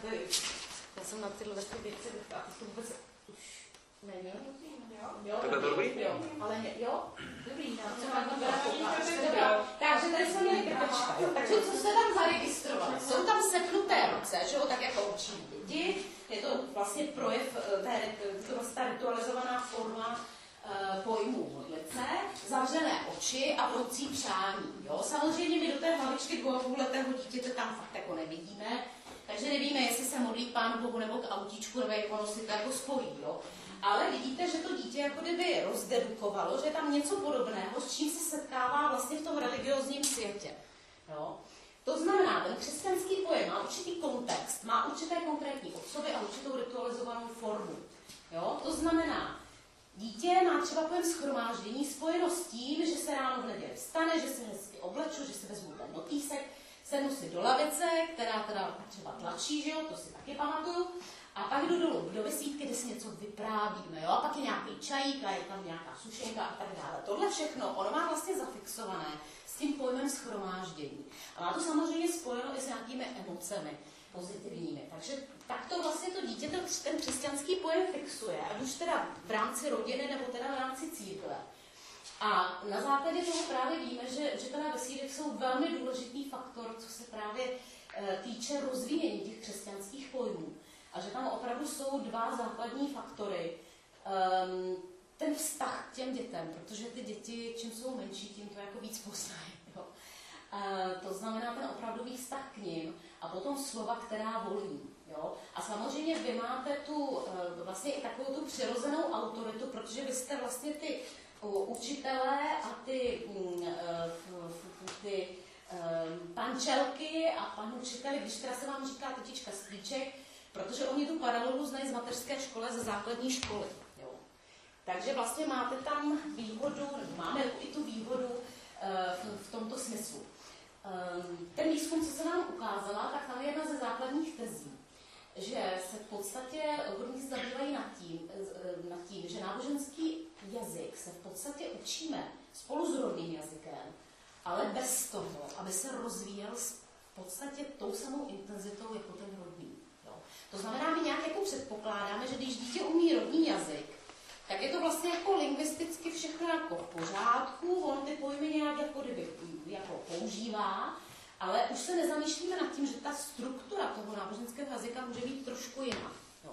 já jsem na tyhle věci věci a ty to vůbec už není. Jo, tak je to dobrý? Jo, ale ne, jo, dobrý, já to mám dobrá. Takže tady jsme měli krtečka, jo. Takže co jste tam zaregistrovali? Jsou tam sepnuté ruce, že jo, tak jako učí děti. Je to vlastně projev, té, to vlastně ta ritualizovaná forma uh, pojmů modlice, zavřené oči a vroucí přání, jo. Samozřejmě my do té hlavičky dvouletého dítěte tam fakt jako nevidíme. Takže nevíme, jestli se modlí k Pánu Bohu nebo k autíčku, nebo jak ono si to jako spojí, jo. Ale vidíte, že to dítě jako kdyby rozdedukovalo, že je tam něco podobného, s čím se setkává vlastně v tom religiozním světě. Jo. To znamená, ten křesťanský pojem má určitý kontext, má určité konkrétní osoby a určitou ritualizovanou formu. Jo. To znamená, dítě má třeba pojem shromáždění spojeno s tím, že se ráno v neděli vstane, že se hezky obleču, že se vezmu ten notýsek, sednu si do lavice, která teda třeba tlačí, že jo, to si taky pamatuju, a pak jdu dolů do besídky, kde si něco vyprávíme, jo, a pak je nějaký čajík a je tam nějaká sušenka a tak dále. Tohle všechno, ono má vlastně zafixované s tím pojmem shromáždění. A má to samozřejmě spojeno i s nějakými emocemi pozitivními. Takže takto vlastně to dítě ten, ten křesťanský pojem fixuje, ať už teda v rámci rodiny nebo teda v rámci církve. A na základě toho právě víme, že učitelé besídek jsou velmi důležitý faktor, co se právě e, týče rozvíjení těch křesťanských pojmů. A že tam opravdu jsou dva základní faktory. Um, ten vztah k těm dětem, protože ty děti, čím jsou menší, tím to jako víc poznají. Jo. E, to znamená ten opravdový vztah k ním a potom slova, která volí. Jo. A samozřejmě vy máte tu e, vlastně i takovou tu přirozenou autoritu, protože vy jste vlastně ty učitelé a ty, ty um, pančelky a pan učiteli, když teda se vám říká tetička Sklíček, Protože oni tu paralelu znají z mateřské školy, ze základní školy. Jo. Takže vlastně máte tam výhodu, máme i tu výhodu v, v tomto smyslu. Ten výzkum, co se nám ukázala, tak tam je jedna ze základních tezí, že se v podstatě odborníci zabývají nad tím, nad tím, že náboženský jazyk se v podstatě učíme spolu s rodným jazykem, ale bez toho, aby se rozvíjel v podstatě tou samou intenzitou jako ten rodný. Jo. To znamená, my nějak jako předpokládáme, že když dítě umí rodný jazyk, tak je to vlastně jako lingvisticky všechno jako v pořádku, on ty pojmy nějak jako, kdyby, jako používá, ale už se nezamýšlíme nad tím, že ta struktura toho náboženského jazyka může být trošku jiná. Jo.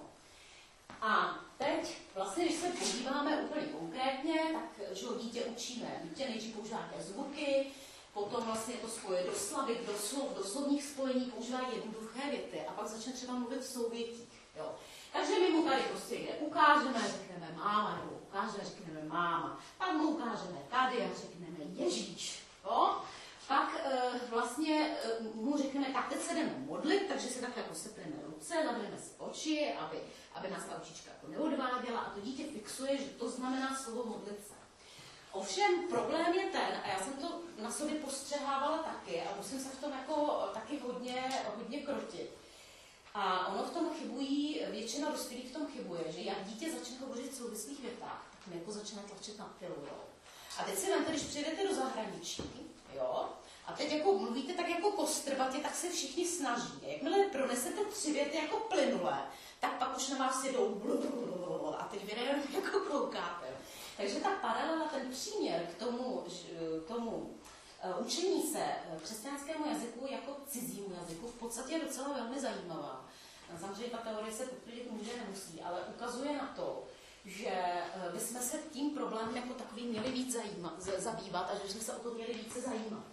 A teď vlastně, když se podíváme úplně konkrétně, tak že ho dítě učíme, dítě nejdřív používá nějaké zvuky, potom vlastně to spoje do slavik, do slov, do slovních spojení, používá jednoduché věty a pak začne třeba mluvit v souvětích. Jo. Takže my mu tady prostě jde ukážeme, řekneme máma, nebo ukážeme, řekneme máma, pak mu ukážeme tady a řekneme Ježíš. Jo. Pak e, vlastně e, mu řekneme, tak teď se jdeme modlit, takže se takhle jako sepneme ruce, zavřeme si oči, aby, aby nás ta učička jako neodváděla a to dítě fixuje, že to znamená slovo modlit se. Ovšem problém je ten, a já jsem to na sobě postřehávala taky a musím se v tom jako taky hodně, hodně krotit. A ono v tom chybují, většina dospělých v tom chybuje, že jak dítě začne hovořit v souvislých větách, tak mi jako začne tlačit na pilu. Jo. A teď si vemte, když přijedete do zahraničí, jo, a teď jako mluvíte tak jako kostrbatě, tak se všichni snaží. Jakmile pronesete tři věty jako plynule, tak pak už na vás jedou a teď vy jenom jako koukáte. Takže ta paralela, ten příměr k tomu, k tomu učení se křesťanskému jazyku jako cizímu jazyku v podstatě je docela velmi zajímavá. Samozřejmě ta teorie se potvrdit může, nemusí, ale ukazuje na to, že bychom se tím problémem jako takový měli víc zajímat, zabývat a že bychom se o to měli více zajímat.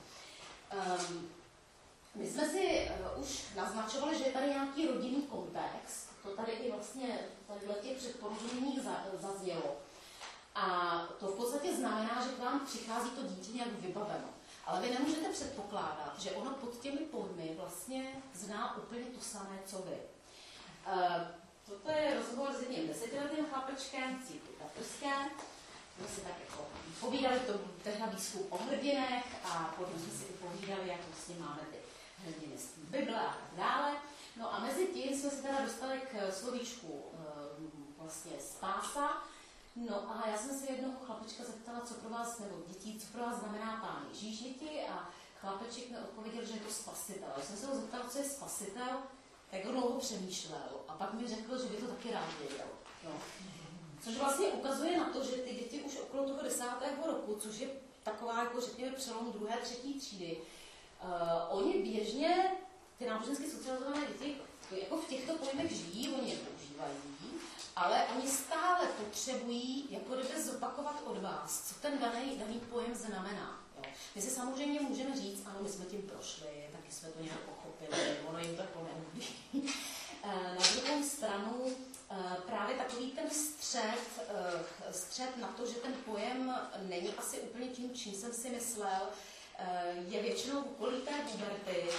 Um, my jsme si uh, už naznačovali, že je tady nějaký rodinný kontext. To tady i vlastně v těch předporozuměních zaznělo. A to v podstatě znamená, že k vám přichází to dítě nějak vybaveno. Ale vy nemůžete předpokládat, že ono pod těmi pojmy vlastně zná úplně to samé, co vy. Uh, toto je rozhovor s jedním desetiletým chlapečkem, cítu Petrské. My si tak jako povídali to tehdy výzkum o hrdinech a potom jsme si i povídali, jak vlastně máme ty hrdiny z Bible a tak dále. No a mezi tím jsme se teda dostali k slovíčku uh, vlastně spása. No a já jsem se jednoho chlapečka zeptala, co pro vás, nebo dětí, co pro vás znamená Pán Ježíš děti a chlapeček mi odpověděl, že je to spasitel. Když jsem se ho zeptala, co je spasitel, tak ho dlouho přemýšlel a pak mi řekl, že by to taky rád věděl. No. Což vlastně ukazuje na to, že ty děti už okolo toho desátého roku, což je taková, jako řekněme, přelom druhé, třetí třídy, uh, oni běžně, ty nábožensky socializované děti, jako v těchto pojmech žijí, oni je používají, ale oni stále potřebují jako kdyby zopakovat od vás, co ten daný, daný pojem znamená. Jo. My si samozřejmě můžeme říct, ano, my jsme tím prošli, taky jsme to nějak pochopili, ono jim to jako neumí. Na druhou stranu právě takový ten střed, střed na to, že ten pojem není asi úplně tím, čím jsem si myslel, je většinou v okolí té puberty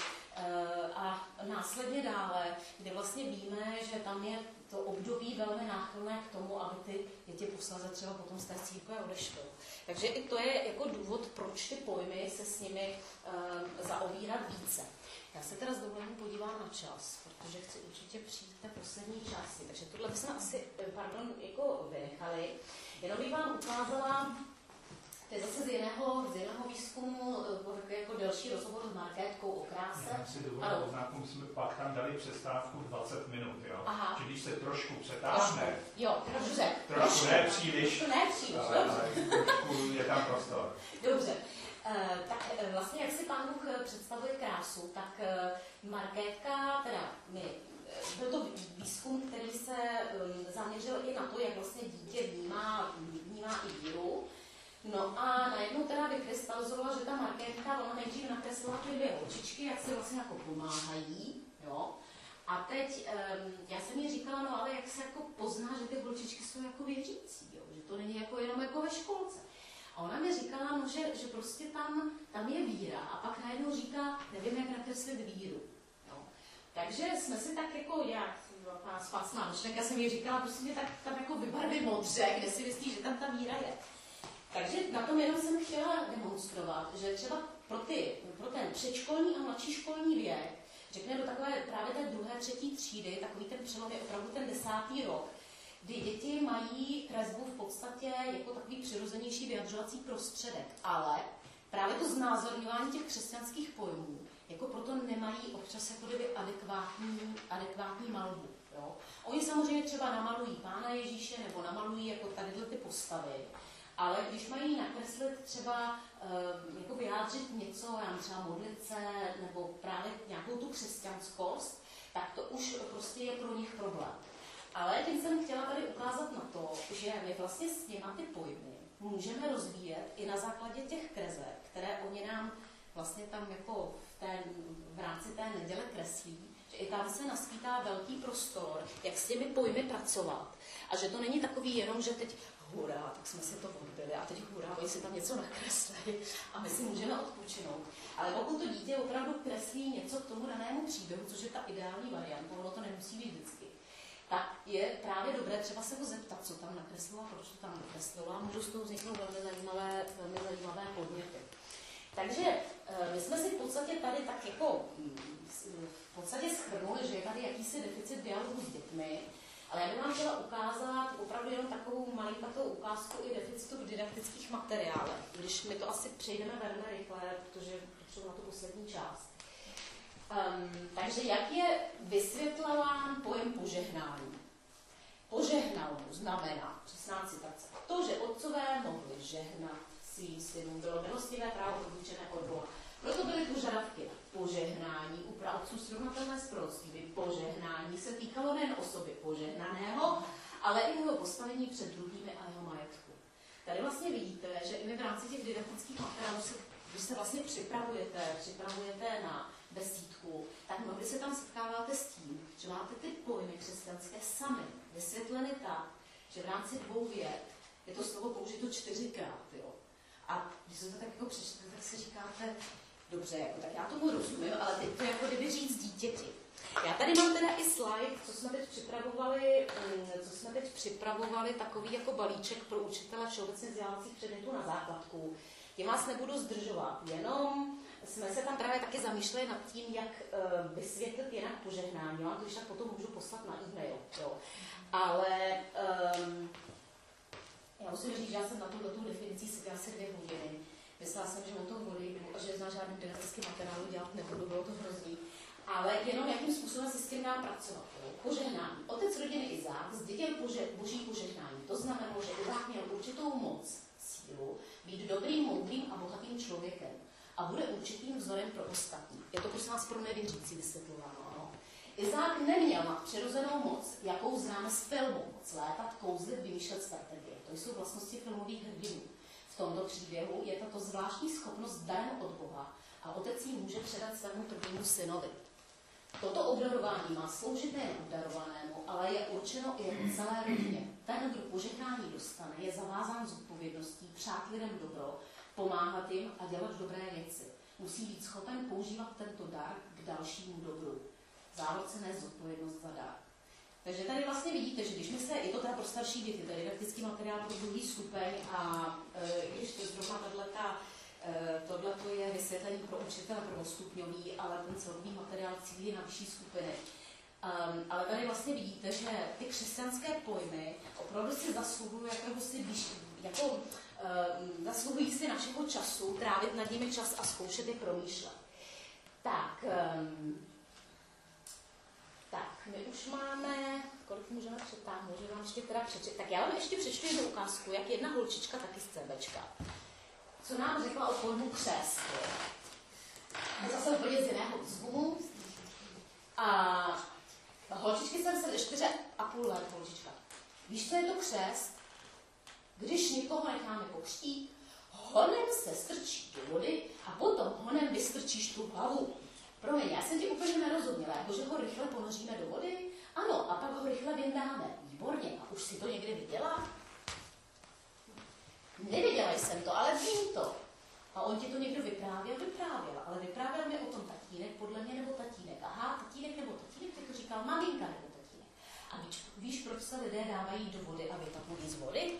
a následně dále, kdy vlastně víme, že tam je to období velmi náchylné k tomu, aby ty děti posléze třeba potom z té církve odešly. Takže i to je jako důvod, proč ty pojmy se s nimi um, zaobírat více. Já se teda s dovolením podívám na čas, protože chci určitě přijít v té poslední části. Takže tohle bychom asi, pardon, jako vynechali. Jenom bych vám ukázala, to je zase z jiného, z jiného výzkumu, jako delší rozhovor s Markétkou o kráse. Já si dovolím poznámku, jsme pak tam dali přestávku dvacet minut, jo? Aha. Že když se trošku přetáhne, jo, dobře. trošku, trošku ne příliš, ne příliš, ale, ale trošku je tam prostor. Dobře. Uh, tak uh, vlastně, jak si Pán Bůh představuje krásu, tak uh, Markétka, teda my, uh, byl to výzkum, který se um, zaměřil i na to, jak vlastně dítě vnímá, vnímá i víru. No a najednou teda vykrystalizovala, že ta Markétka, ona nejdřív nakreslila ty dvě holčičky, jak si vlastně jako pomáhají, jo. A teď, um, já jsem jí říkala, no ale jak se jako pozná, že ty holčičky jsou jako věřící, jo, že to není jako jenom jako ve školce. A ona mi říkala, no, že, že prostě tam, tam je víra a pak najednou říká, nevím, jak nakreslit víru. Jo. Takže jsme si tak jako nějak, ta spacná myšlenka jsem jí říkala, prostě mě tak tam jako vybarvy modře, kde si myslí, že tam ta víra je. Takže na tom jenom jsem chtěla demonstrovat, že třeba pro, ty, pro ten předškolní a mladší školní věk, řekne do takové právě té druhé, třetí třídy, takový ten přelom je opravdu ten desátý rok, kdy děti mají kresbu v podstatě jako takový přirozenější vyjadřovací prostředek, ale právě to znázorňování těch křesťanských pojmů, jako proto nemají občas jako kdyby adekvátní, adekvátní malbu. Jo? Oni samozřejmě třeba namalují Pána Ježíše nebo namalují jako tadyhle ty postavy, ale když mají nakreslit třeba e, jako vyjádřit něco, já třeba modlit se, nebo právě nějakou tu křesťanskost, tak to už prostě je pro nich problém. Ale tím jsem chtěla tady ukázat na to, že my vlastně s těma ty pojmy můžeme rozvíjet i na základě těch kreseb, které oni nám vlastně tam jako v, té, v rámci té neděle kreslí, že i tam se naskýtá velký prostor, jak s těmi pojmy pracovat. A že to není takový jenom, že teď hurá, tak jsme si to odbyli a teď hurá, oni si tam něco nakreslili a my si můžeme odpočinout. Ale pokud to dítě opravdu kreslí něco k tomu danému příběhu, což je ta ideální varianta, ono to nemusí být vždycky, tak je právě dobré třeba se ho zeptat, co tam nakreslilo a proč to tam nakreslilo a můžou z toho vzniknout velmi zajímavé, velmi zajímavé podněty. Takže my jsme si v podstatě tady tak jako v podstatě shrnuli, že je tady jakýsi deficit dialogu s dětmi, ale já bych vám chtěla ukázat opravdu jenom takovou malinkatou ukázku i deficitu v didaktických materiálech, když my to asi přejdeme velmi rychle, protože potřebuji na tu poslední část. Um, takže jak je vysvětlován pojem požehnání? Požehnal mu znamená, přesná citace, to, že otcové mohli žehnat svým synům, bylo milostivé právo odlučené od Boha. Proto byly požadavky na požehnání u praotců srovnatelné s proroctvími. Požehnání se týkalo nejen osoby požehnaného, ale i jeho postavení před druhými a jeho majetku. Tady vlastně vidíte, že i v rámci těch didaktických materiálů, když se vlastně připravujete, připravujete na besídku, tak mnohdy se tam setkáváte s tím, že máte ty pojmy křesťanské sami vysvětleny tak, že v rámci dvou vět je to slovo použito čtyřikrát. Jo? A když se to tak jako přečtete, tak si říkáte, dobře, jako, tak já tomu rozumím, ale teď to jako kdyby říct dítěti. Já tady mám teda i slide, co jsme teď připravovali, co jsme teď připravovali takový jako balíček pro učitele všeobecně vzdělávacích předmětů na základku. Tím vás nebudu zdržovat, jenom jsme se tam právě taky zamýšleli nad tím, jak uh, vysvětlit jinak požehnání. Já to když tak potom můžu poslat na e-mail. Jo. Ale um, já musím říct, že já jsem na tu, tu definici seděla asi dvě hodiny. Myslela jsem, že o tom volím a že na žádným didaktickým materiálu dělat nebudu, bylo to hrozný. Ale jenom jakým způsobem se s tím dá pracovat. Jo. Požehnání. Otec rodiny Izák zdědil pože, boží požehnání. To znamenalo, že Izák měl určitou moc, sílu, být dobrým, moudrým a bohatým člověkem. A bude určitým vzorem pro ostatní. Je to prosím vás pro nevěřící vysvětlováno. Ano. Izák neměl nadpřirozenou moc, jakou známe z filmu. Moc létat, kouzlit, vymýšlet strategie. To jsou vlastnosti filmových hrdinů. V tomto příběhu je tato zvláštní schopnost darem od Boha a otec ji může předat svému prvnímu synovi. Toto obdarování má sloužit nejen obdarovanému, ale je určeno i celé rodině. Ten, kdo požehnání dostane, je zavázán z odpovědností přát lidem dobro, pomáhat jim a dělat dobré věci. Musí být schopen používat tento dar k dalšímu dobru. Závodce nést zodpovědnost za dar. Takže tady vlastně vidíte, že když my se, je to teda pro starší děti, to je didaktický materiál pro druhý stupeň a e, když to zrovna tato, e, tohleto je vysvětlení pro učitele prvostupňový, ale ten celkový materiál cílí na vyšší skupiny. Um, ale tady vlastně vidíte, že ty křesťanské pojmy opravdu si zasluhují jakéhosi jako, um, zasluhují si našeho času, trávit nad nimi čas a zkoušet je promýšlet. Tak, um, tak, my už máme, kolik můžeme přetáhnout, že vám ještě teda přečet. Tak já vám ještě přečtu jednu ukázku, jak jedna holčička, taky z CBčka, co nám řekla o pojmu křest. Zase úplně z jiného výzkumu. A holčičky jsem se čtyři a půl let holčička. Víš, co je to křest? Když někoho necháme pokřtít, honem se strčí do vody a potom honem vystrčíš tu hlavu. Promiň, já jsem ti úplně nerozuměla, jako že ho rychle ponoříme do vody? Ano, a pak ho rychle vyndáme. Výborně, a už si to někdy viděla? Neviděla jsem to, ale vím to. A on ti to někdo vyprávěl, vyprávěl, ale vyprávěl mi o tom tatínek, podle mě, nebo tatínek. Aha, tatínek nebo tatínek. se lidé dávají do vody a vytapují z vody?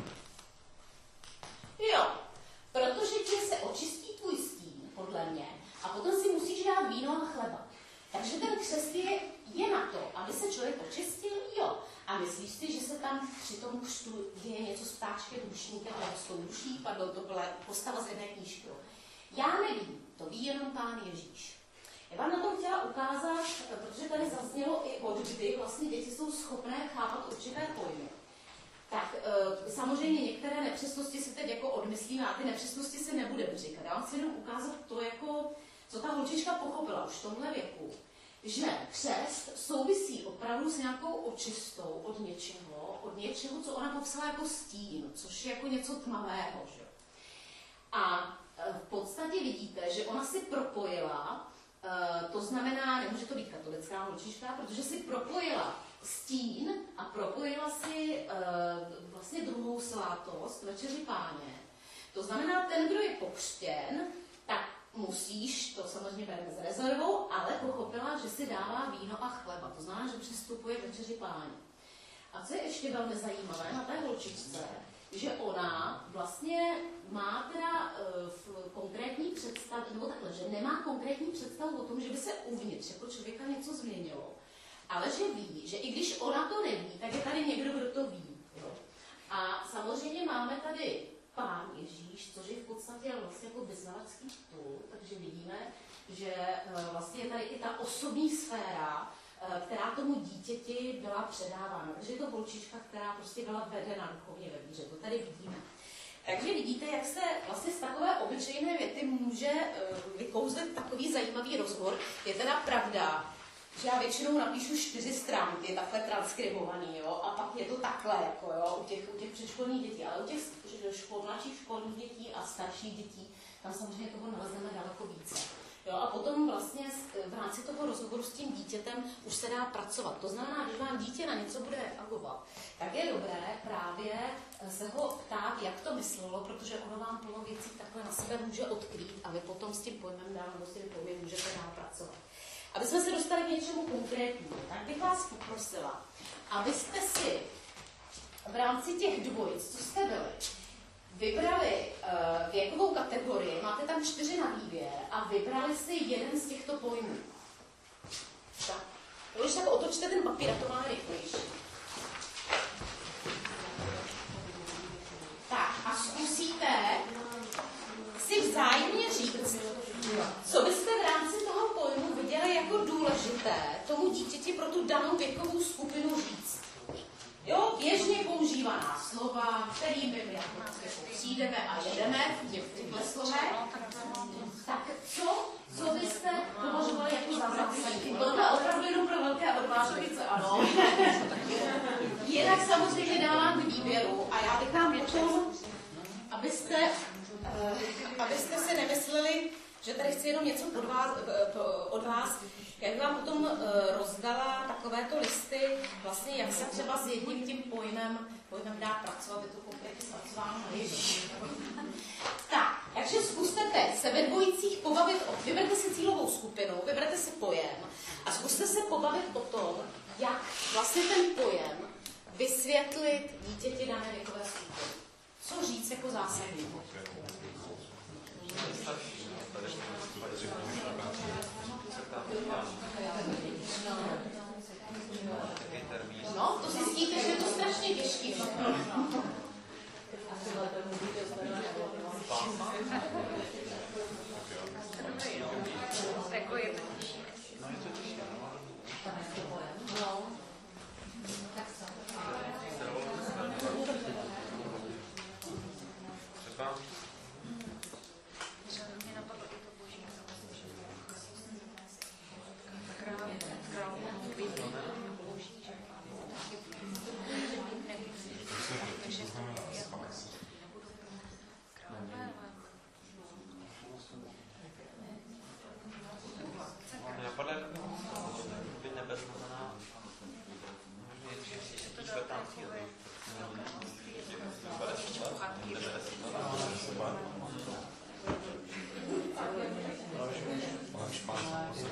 Jo, protože ti se očistí tvůj stín, podle mě, a potom si musíš dát víno a chleba. Takže ten křest je, je na to, aby se člověk očistil, jo. A myslíš si, že se tam při tom křtu děje něco s ptáčkem, dušníkem, nebo s tou duší, pardon, to byla postava z jedné knížky. Já nevím, to ví jenom Pán Ježíš. Já vám na tom chtěla ukázat, protože tady zaznělo i od kdy vlastně děti jsou schopné chápat určité pojmy. Tak e, samozřejmě některé nepřesnosti si teď jako odmyslíme a ty nepřesnosti si nebudeme říkat. Já vám chci jenom ukázat to, jako, co ta holčička pochopila už v tomhle věku. Že křest souvisí opravdu s nějakou očistou od něčeho, od něčeho, co ona popsala jako stín, což je jako něco tmavého. Že? A v podstatě vidíte, že ona si propojila, to znamená, nemůže to být katolická holčička, protože si propojila stín a propojila si vlastně druhou svátost, večeři Páně. To znamená, ten, kdo je pokřtěn, tak musíš, to samozřejmě bereme s rezervou, ale pochopila, že si dává víno a chleba. To znamená, že přistupuje k večeři Páně. A co je ještě velmi zajímavé na té holčičce, že ona vlastně má teda v konkrétní představu, nebo takhle, že nemá konkrétní představu o tom, že by se uvnitř jako člověka něco změnilo, ale že ví, že i když ona to neví, tak je tady někdo, kdo to ví. Jo? A samozřejmě máme tady Pán Ježíš, což je v podstatě vlastně jako vyznavačský stůl, takže vidíme, že vlastně je tady i ta osobní sféra, která tomu dítěti byla předávána. Takže je to holčička, která prostě byla vedena duchovně ve víře. To tady vidíme. Takže vidíte, jak se vlastně z takové obyčejné věty může vykouzlit takový zajímavý rozhovor. Je teda pravda, že já většinou napíšu čtyři stránky, takhle transkribovaný, jo, a pak je to takhle, jako jo, u těch, u těch předškolních dětí, ale u těch škol, mladších školních dětí a starších dětí, tam samozřejmě toho nalezneme daleko více. Jo, a potom vlastně v rámci toho rozhovoru s tím dítětem už se dá pracovat. To znamená, když vám dítě na něco bude reagovat, tak je dobré právě se ho ptát, jak to myslelo, protože ono vám plno věcí takhle na sebe může odkrýt a vy potom s tím pojmem dál nebo s tím pojmem můžete dál pracovat. Aby jsme se dostali k něčemu konkrétnímu, tak bych vás poprosila, abyste si v rámci těch dvojic, co jste byli, vybrali uh, věkovou kategorii, máte tam čtyři na výběr a vybrali si jeden z těchto pojmů. Tak, když tak otočte ten papír a to máme rychlejší. Tak a zkusíte si vzájemně říct, co byste v rámci toho pojmu viděli jako důležité tomu dítěti pro tu danou věkovou skupinu říct. Jo, běžně používaná slova, kterými my jako přijdeme a jedeme v těchto slovech. Tak co, co byste považovali jako za zásadní? Tohle je opravdu jenom pro velké odvážlice, ano. Jinak samozřejmě dávám k výběru a já bych vám potom, abyste, uh, abyste si nemysleli, že tady chci jenom něco od vás, od vás. Já bych vám potom uh, rozdala takovéto listy, vlastně jak se třeba s jedním tím pojmem, pojmem dá pracovat, je to konkrétně zpracováno na Ježíš. Tak, takže zkuste teď se ve dvojicích pobavit, o, vyberte si cílovou skupinu, vyberte si pojem a zkuste se pobavit o tom, jak vlastně ten pojem vysvětlit dítěti dané věkové skupiny. Co říct jako zásadní? No, to zjistíte, že je to strašně těžký. Jako je to těžší. No, je to těžší. No. Třeba Mě napadlo i to boží. mě napadlo jako by nebe znamená, že to čtvrtá cíl.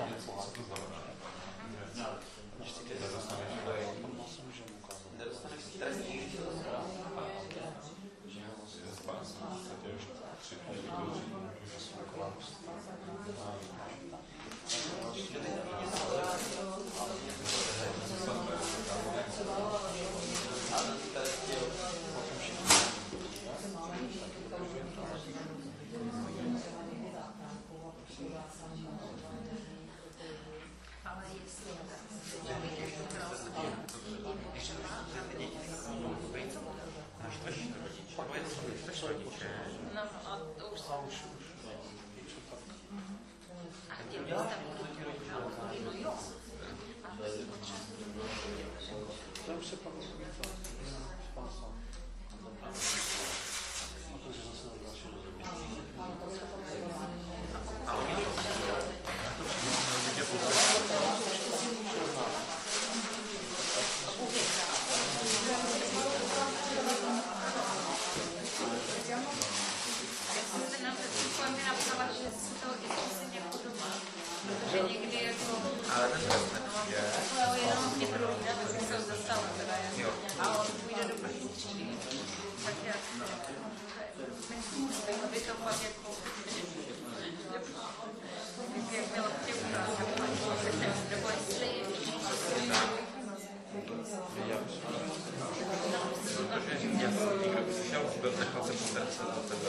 Nedostaneš podstatě už tři dny, kteří jsou kolem. No, a to už jsou. A chtěl bys tam no jo. Tam se pak spásal. Že někdy jako... Ale ten trest je... Ale jenom mě prolídá, tak bych se ho zastala teda jen. A on půjde do první třídy. Tak jak... Myslím, aby to pak jako... Jak bylo v těch ukázkách, nebo jestli... Protože já jsem někdo by si šel vůbec, nechal jsem potracet do tebe.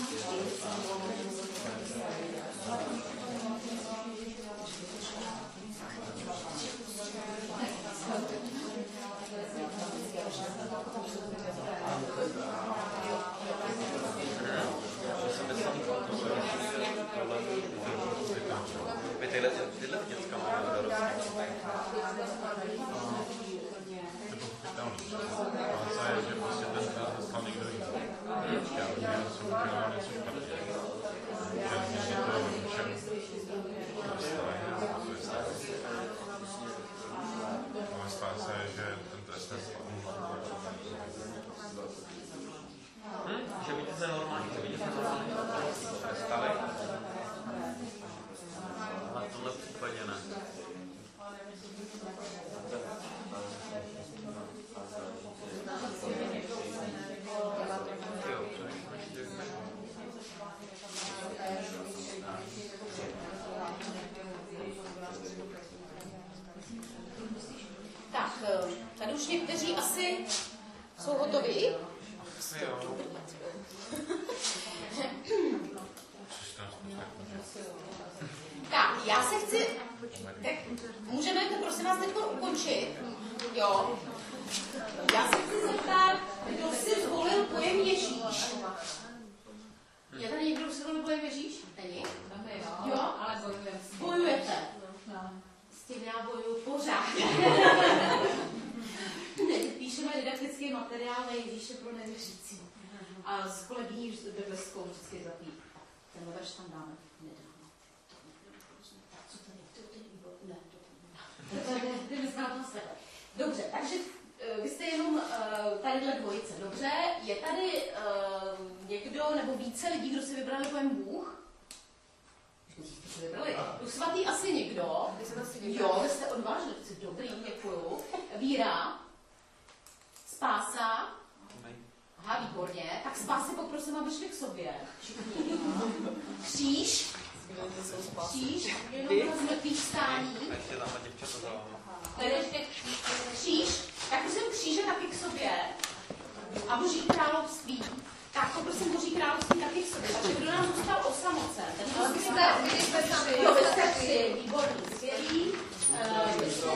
Vy tyhle, tyhle děcka máme dorostlí. Práce je, že prostě ten trest dostal někdo jiný. Já vím, že jsou udělal něco špatně. Že mě to všem dostane, to je stát. Ale stát se, že ten trest nespadl. Hm? Že vidíte se normálně, že vidíte se normálně, že to trestali. Ale v tomhle případě ne. Tak, tady už někteří asi jsou hotoví. Tak, já se chci... Tak, můžeme to prosím vás teď ukončit? Jo. Já se chci zeptat, kdo si zvolil pojem Ježíš? Je tady někdo, kdo si zvolil pojem Ježíš? Není? Jo, ale bojujeme. Bojujete. S tím já bojuju pořád. Píšeme didaktický materiál na Ježíše pro nevěřící. A s kolegyní Bebeskou vždycky zapí. Ten verš tam dáme. Nedáme. Co to je? To je výbor? Ne, to je. Ty mi na tom světle. Dobře, takže vy jste jenom uh, tadyhle dvojice. Dobře, je tady uh, někdo nebo více lidí, kdo si vybrali pojem Bůh? Vybrali. Duch svatý asi někdo. Jo, vy jste odvážlivci. Dobrý, děkuju. Víra. Spása. Aha, výborně. Tak spásy poprosím, aby šli k sobě. Všichni. Kříž. Kříž. Jenom z mrtvých stání. A ještě tam děvčata za váma. Tady ještě kříž. Tak prosím kříže taky k sobě. A Boží království. Tak poprosím Boží království taky k sobě. Takže kdo nám zůstal osamocen? Ale vy jste, vy jste sami. Jo, vy jste tři. Výborný, skvělý. Vy jste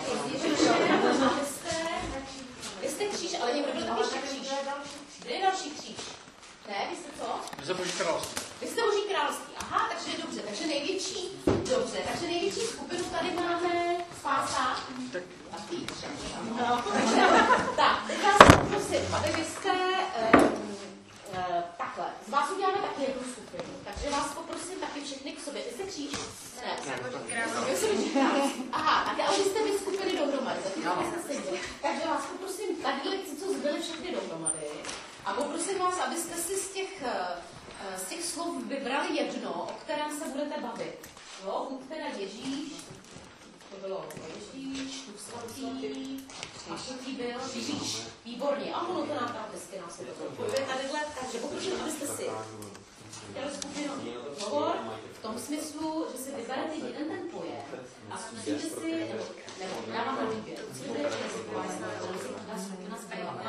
Vy jste kříž, ale někdo byl tam ještě kříž. Kde je další kříž? Ne, vy jste co? Vy jste Boží království. Vy jste Boží království. Aha, takže dobře. Takže největší, dobře. Takže největší skupinu tady máme spása. A ty. No, takže, tak, teď vás prosím, aby vy jste, um, uh, takhle, z vás uděláme taky jednu skupinu. Takže vás poprosím taky všechny k sobě. Vy jste kříž? Ne, vy jste Boží království. Aha, tak ale vy jste vy skupiny dohromady. Takže vás poprosím tadyhle, co zbyli všechny dohromady. A poprosím vás, abyste si z těch, z těch slov vybrali jedno, o kterém se budete bavit. Jo, Bůh teda Ježíš, to bylo Ježíš, Duch svatý, a třetí byl Ježíš. Výborně, a ono to nám tam hezky nás je to. Pojďme tadyhle, takže poprosím, abyste si chtěli skupinu hovor v tom smyslu, že si vyberete jeden ten pojem a zkusíte si, nebo já vám na výběr, co to je jazyková skupina zbývá.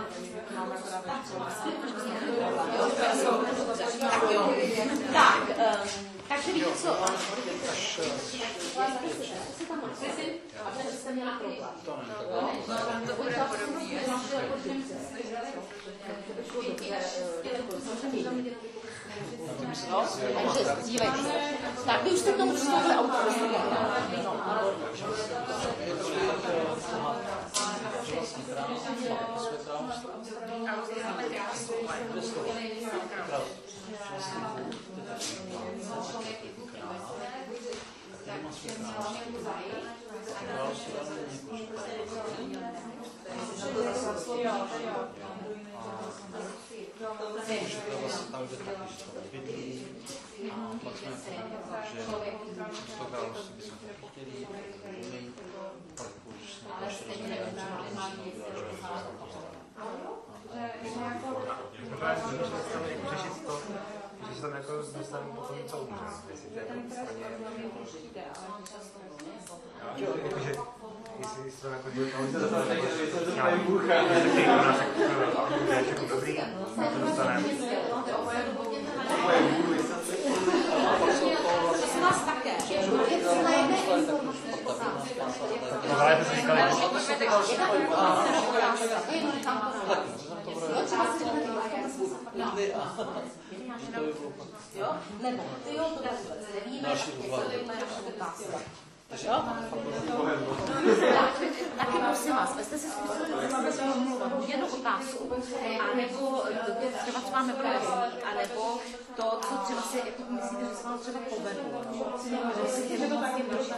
Tak, takže víte co? A že jste měla problém. To bude podobný. No, takže dívej se. Tak vy už jste k tomu přistoupili automaticky. Tam, kde taky bydlí, a pak jsme že to království bychom taky chtěli mít, pak už jsme to ještě rozměrem, řešit to, že se tam jako dostaneme potom co umře, jestli to je jako jakože, jestli se tam jako dělá, ale to zase nějaký bůcha, všechno dobrý, to dostaneme. Prosím vás také, je to na jedné informace. Jo? Nebo ty jo, to nevíme, jo? Taky prosím vás, vy jste si zkusili formulovat jednu otázku, anebo třeba co máme povedení, anebo to, co třeba si jako myslíte, že se vám třeba povedlo. Že si chtěli to taky trošku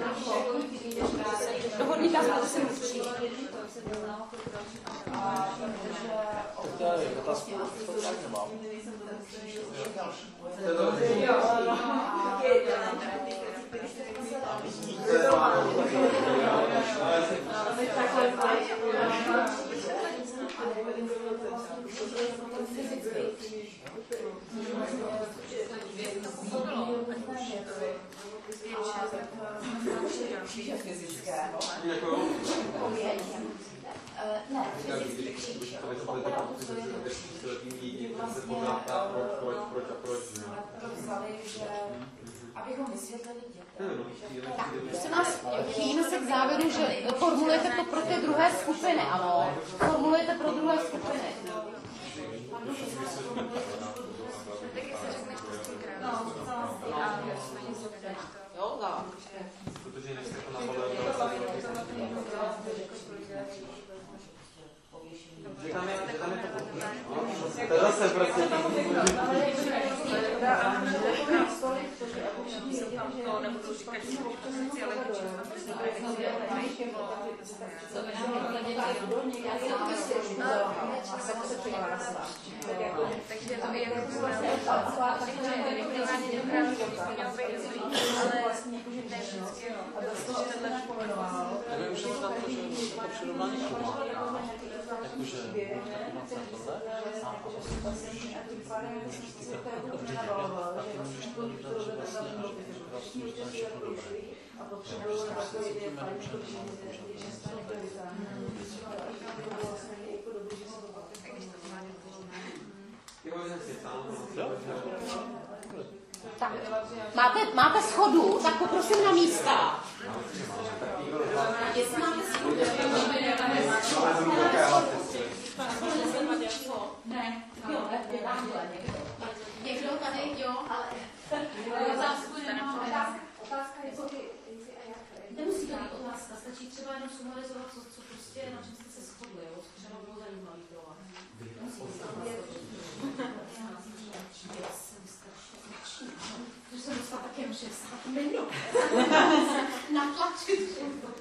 do hodníka to se mluvčí. To je otázku, to tak nemám. Ne, abychom vysvětlili dětem. Tak, prosím vás, chýlíme se k závěru, že formulujete to pro ty druhé skupiny, ano. Formulujete pro druhé skupiny. Jo, dá. Protože než jste to nabalili, že tam je, že tam je to. To je zase prostě. Nebudu říkat, že pozici, ale takže to je jako Ale už je to tak, že to přirovnání pomáhá. Jakože informace tohle a taky můžeš to dodat, že vlastně vlastně dostaneš všechno dobré. Takže se cítíme dobře, že Tak, máte, máte schodu, tak poprosím na místa. Jestli máte schodu, ne, jo, někdo tady, jo, ale otázka je, nemusí to být otázka, stačí třeba jenom sumarizovat, co, co prostě, na čem jste se shodli, jo, co třeba bylo zajímavý pro vás. Když jsem dostala taky jenom šedesát minut. Natlačit.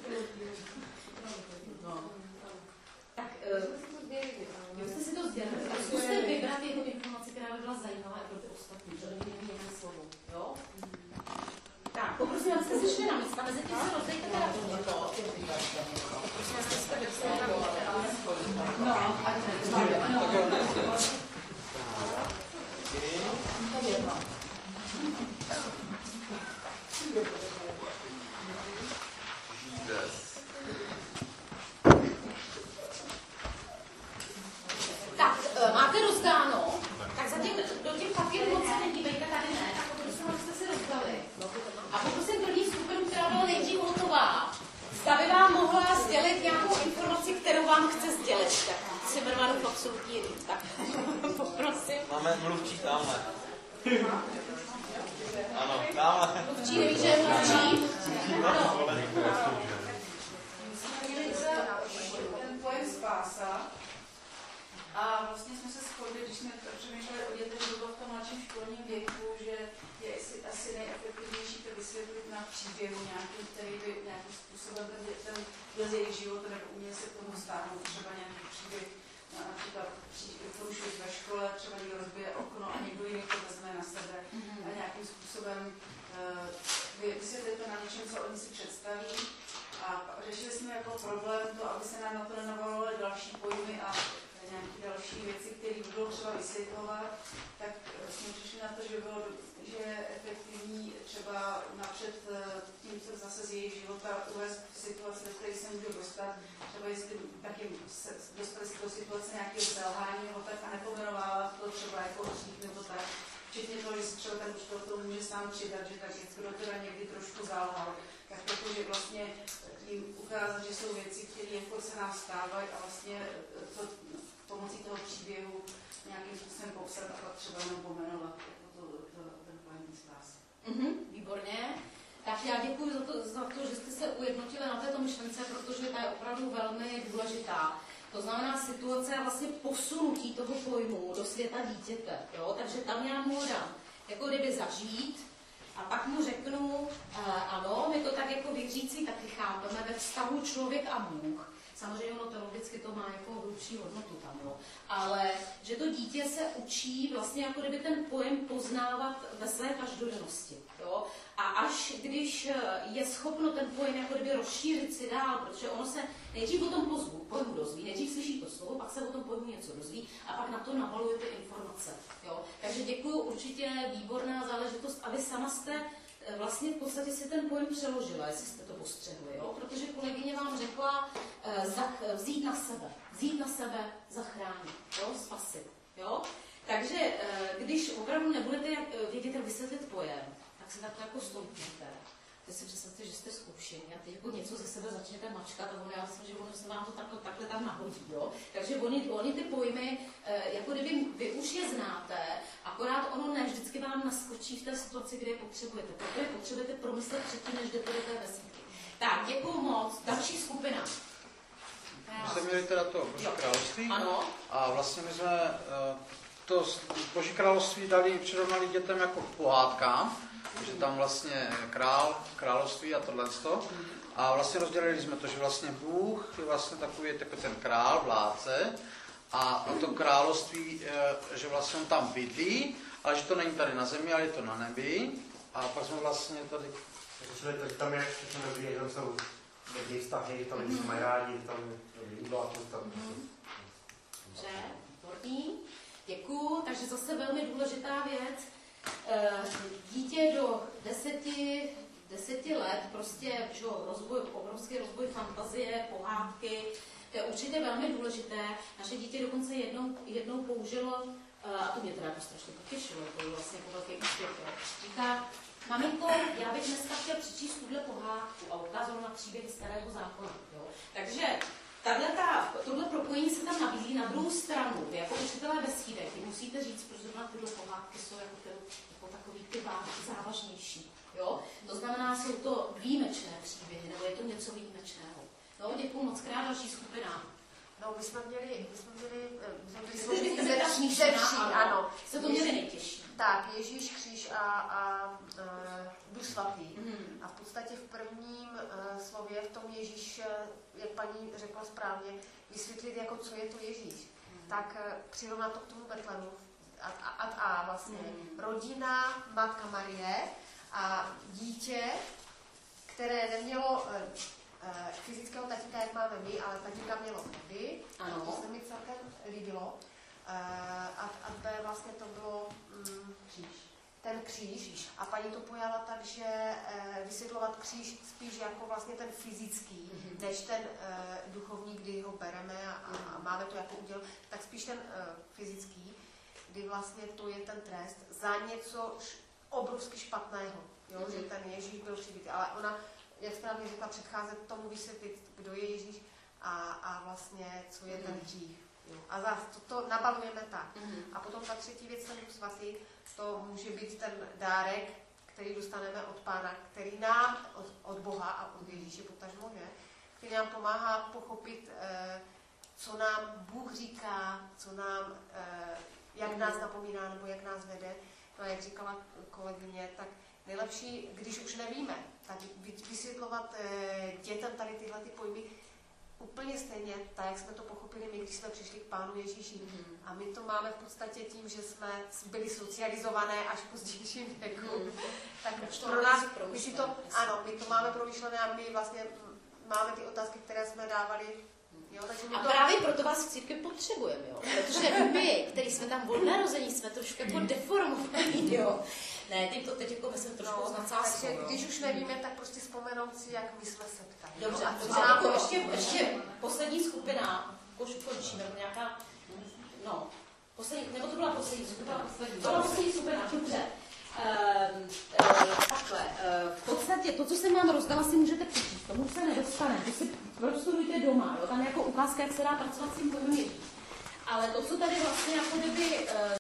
Tak, jo, jste si to sdělili. Zkuste vybrat jednu informaci, která by byla zajímavá i pro ty ostatní, že by měli jedno slovo. Jo? Tak, poprosím, abyste si šli na místa, mezi tím se rozdejte teda to. Prosím, abyste si to dostali na místa. No, ať ne. To je jedno. Tak, máte rozdáno, tak zatím do těch papírů moc se nedívejte, tady ne, tak poprosím, abyste si rozdali. A poprosím první skupinu, která byla nejdřív hotová, zda by vám mohla sdělit nějakou informaci, kterou vám chce sdělit. Tak Cimrmanův absolutní říct, tak poprosím. Máme mluvčí tamhle. Ano, tamhle. Mluvčí neví, že je mluvčí. Ano. Ten pojem spása. A vlastně jsme se shodli, když jsme přemýšleli o dětech zhruba v tom mladším školním věku, že je asi, asi nejefektivnější to vysvětlit na příběhu nějakým, který by nějakým způsobem ten, ten byl z jejich život, nebo uměl se k tomu stáhnout třeba nějaký příběh, například porušujíc ve škole, třeba někdo rozbije okno a někdo jiný to vezme na sebe a nějakým způsobem uh, vysvětlit to na něčem, co oni si představí. A řešili jsme jako problém to, aby se nám na to nenavalovaly další pojmy a nějaké další věci, které by bylo třeba vysvětlovat, tak jsme přišli na to, že, bylo, že je efektivní třeba napřed tím, co zase z jejich života uvést situaci, do které se můžou dostat, třeba jestli taky se dostali se do situace nějakého selhání nebo tak a nepomenovávat to třeba jako hřích nebo tak. Včetně toho, že si třeba ten učitel to může sám přidat, že tak kdo teda někdy trošku zalhal, tak protože vlastně jim ukázat, že jsou věci, které jako se nám stávají a vlastně to pomocí toho příběhu nějakým způsobem popsat a pak třeba jenom pomenovat jako to, to, ten pojem spásy. Mhm, výborně. Tak já děkuji za to, za to, že jste se ujednotili na této myšlence, protože ta je opravdu velmi důležitá. To znamená situace a vlastně posunutí toho pojmu do světa dítěte. Jo? Takže tam já mu dám jako kdyby zažít a pak mu řeknu, eh, ano, my to tak jako věřící taky chápeme ve vztahu člověk a Bůh. Samozřejmě ono teologicky to má jako hlubší hodnotu tam, jo. Ale že to dítě se učí vlastně jako kdyby ten pojem poznávat ve své každodennosti. Jo. A až když je schopno ten pojem jako kdyby rozšířit si dál, protože ono se nejdřív o tom pozvu, pojmu dozví, nejdřív slyší to slovo, pak se o tom pojmu něco dozví a pak na to nabaluje ty informace. Jo. Takže děkuju, určitě výborná záležitost a vy sama jste vlastně v podstatě si ten pojem přeložila, jestli jste to postřehli, jo? Protože kolegyně vám řekla eh, zach, vzít na sebe, vzít na sebe, zachránit, jo? Spasit. Jo? Takže eh, když opravdu nebudete jak, vědět, jak vysvětlit pojem, tak si takhle jako stoupněte. Teď si představte, že jste zkoušení a teď jako něco ze sebe začnete mačkat a ono, já myslím, že ono se vám to takhle, takhle tam nahodí. Jo? Takže oni, oni ty pojmy, eh, jako kdyby vy už je znáte, akorát ono ne vždycky vám naskočí v té situaci, kde je potřebujete. Protože potřebujete promyslet předtím, než jdete do té vesniky. Tak, děkuju moc. Další skupina. My jsme měli teda to Boží království. Ano. A vlastně my jsme to Boží království dali, přirovnali dětem jako k pohádkám, že tam vlastně král, království a tohle. A vlastně rozdělili jsme to, že vlastně Bůh je vlastně takový jako ten král, vládce, a to království, že vlastně on tam bydlí, ale že to není tady na zemi, ale je to na nebi. A pak jsme vlastně tady... Takže tam je všechno dobrý, tam jsou dobrý vztahy, tam lidi se mají rádi, tam je jídlo, tam... Dobře, výborný. Děkuju. Takže zase velmi důležitá věc. Dítě do deseti, deseti let, prostě že, rozvoj, obrovský rozvoj fantazie, pohádky, to je určitě velmi důležité. Naše dítě dokonce jednou, jednou použilo, a to mě teda jako strašně potěšilo, to bylo vlastně jako velký úspěch. Říká, maminko, já bych dneska chtěl přečíst tuhle pohádku a ukázal na příběhy starého zákona. Jo? Takže tohle propojení se tam nabízí. Na druhou stranu, vy jako učitelé besídek, vy musíte říct, proč zrovna tyhle pohádky jsou jako, ty, jako takový ty závažnější. Jo? To znamená, jsou to výjimečné příběhy, nebo je to něco výjimečného. No, děkuju moc krát, další skupina. No, my jsme měli, my jsme měli, my jsme měli ze tří, ze tří, ano. Se to měli nejtěžší. Tak, Ježíš, kříž a, a uh, Duch svatý. Mm. A v podstatě v prvním uh, slově, v tom Ježíš, jak paní řekla správně, vysvětlit, jako co je to Ježíš. Mm. Tak uh, přirovnat to k tomu Betlemu. A, a, a, a vlastně mm. rodina, matka Marie a dítě, které nemělo uh, fyzického tatínka, jak má máme my, ale tatíka mělo vody. Ano. To se mi celkem líbilo. Uh, a, a B vlastně to bylo um, kříž. ten kříž. A paní to pojala tak, že uh, vysvětlovat kříž spíš jako vlastně ten fyzický, mm-hmm. než ten uh, duchovní, kdy ho bereme a, a, a máme to jako uděl, tak spíš ten uh, fyzický, kdy vlastně to je ten trest za něco š, obrovsky špatného. Jo? Mm-hmm. Že ten Ježíš byl přibitý. Ale ona, jak správně řekla, předcházet tomu vysvětlit, kdo je Ježíš a, a vlastně co je mm-hmm. ten hřích. Jo. A zase to, to nabalujeme tak. Mm-hmm. A potom ta třetí věc, ten Duch Svatý, to může být ten dárek, který dostaneme od Pána, který nám, od, od Boha a od Ježíše potažmo, že? Který nám pomáhá pochopit, eh, co nám Bůh říká, co nám, eh, jak nás napomíná nebo jak nás vede. No a jak říkala kolegyně, tak nejlepší, když už nevíme, tak vysvětlovat eh, dětem tady tyhle ty pojmy úplně stejně, tak jak jsme to pochopili my, když jsme přišli k Pánu Ježíši. Mm-hmm. A my to máme v podstatě tím, že jsme byli socializované až v pozdějším věku. Mm-hmm. Tak pro nás, my si to, ano, my to máme promyšlené a my vlastně máme ty otázky, které jsme dávali. Jo, takže a to... právě proto vás v církvi potřebujeme, jo? Protože my, kteří jsme tam od narození, jsme trošku jako deformovaní, jo? Ne, tím to teď jako myslím trošku no, s nadsázkou, takže jo? když už nevíme, tak prostě vzpomenout si, jak my jsme se ptali. Dobře, no, dobře, jako ještě, ještě poslední skupina, už končíme, nebo nějaká, no, poslední, nebo to byla poslední skupina? To byla poslední skupina, dobře. Um, uh, takhle, uh, v podstatě to, co jsem vám rozdala, si můžete přečíst, tomu se nedostane, vy si prostudujte doma, jo? Tam je jako ukázka, jak se dá pracovat s tím pojmem Ježíš. Ale to, co tady vlastně jako kdyby uh,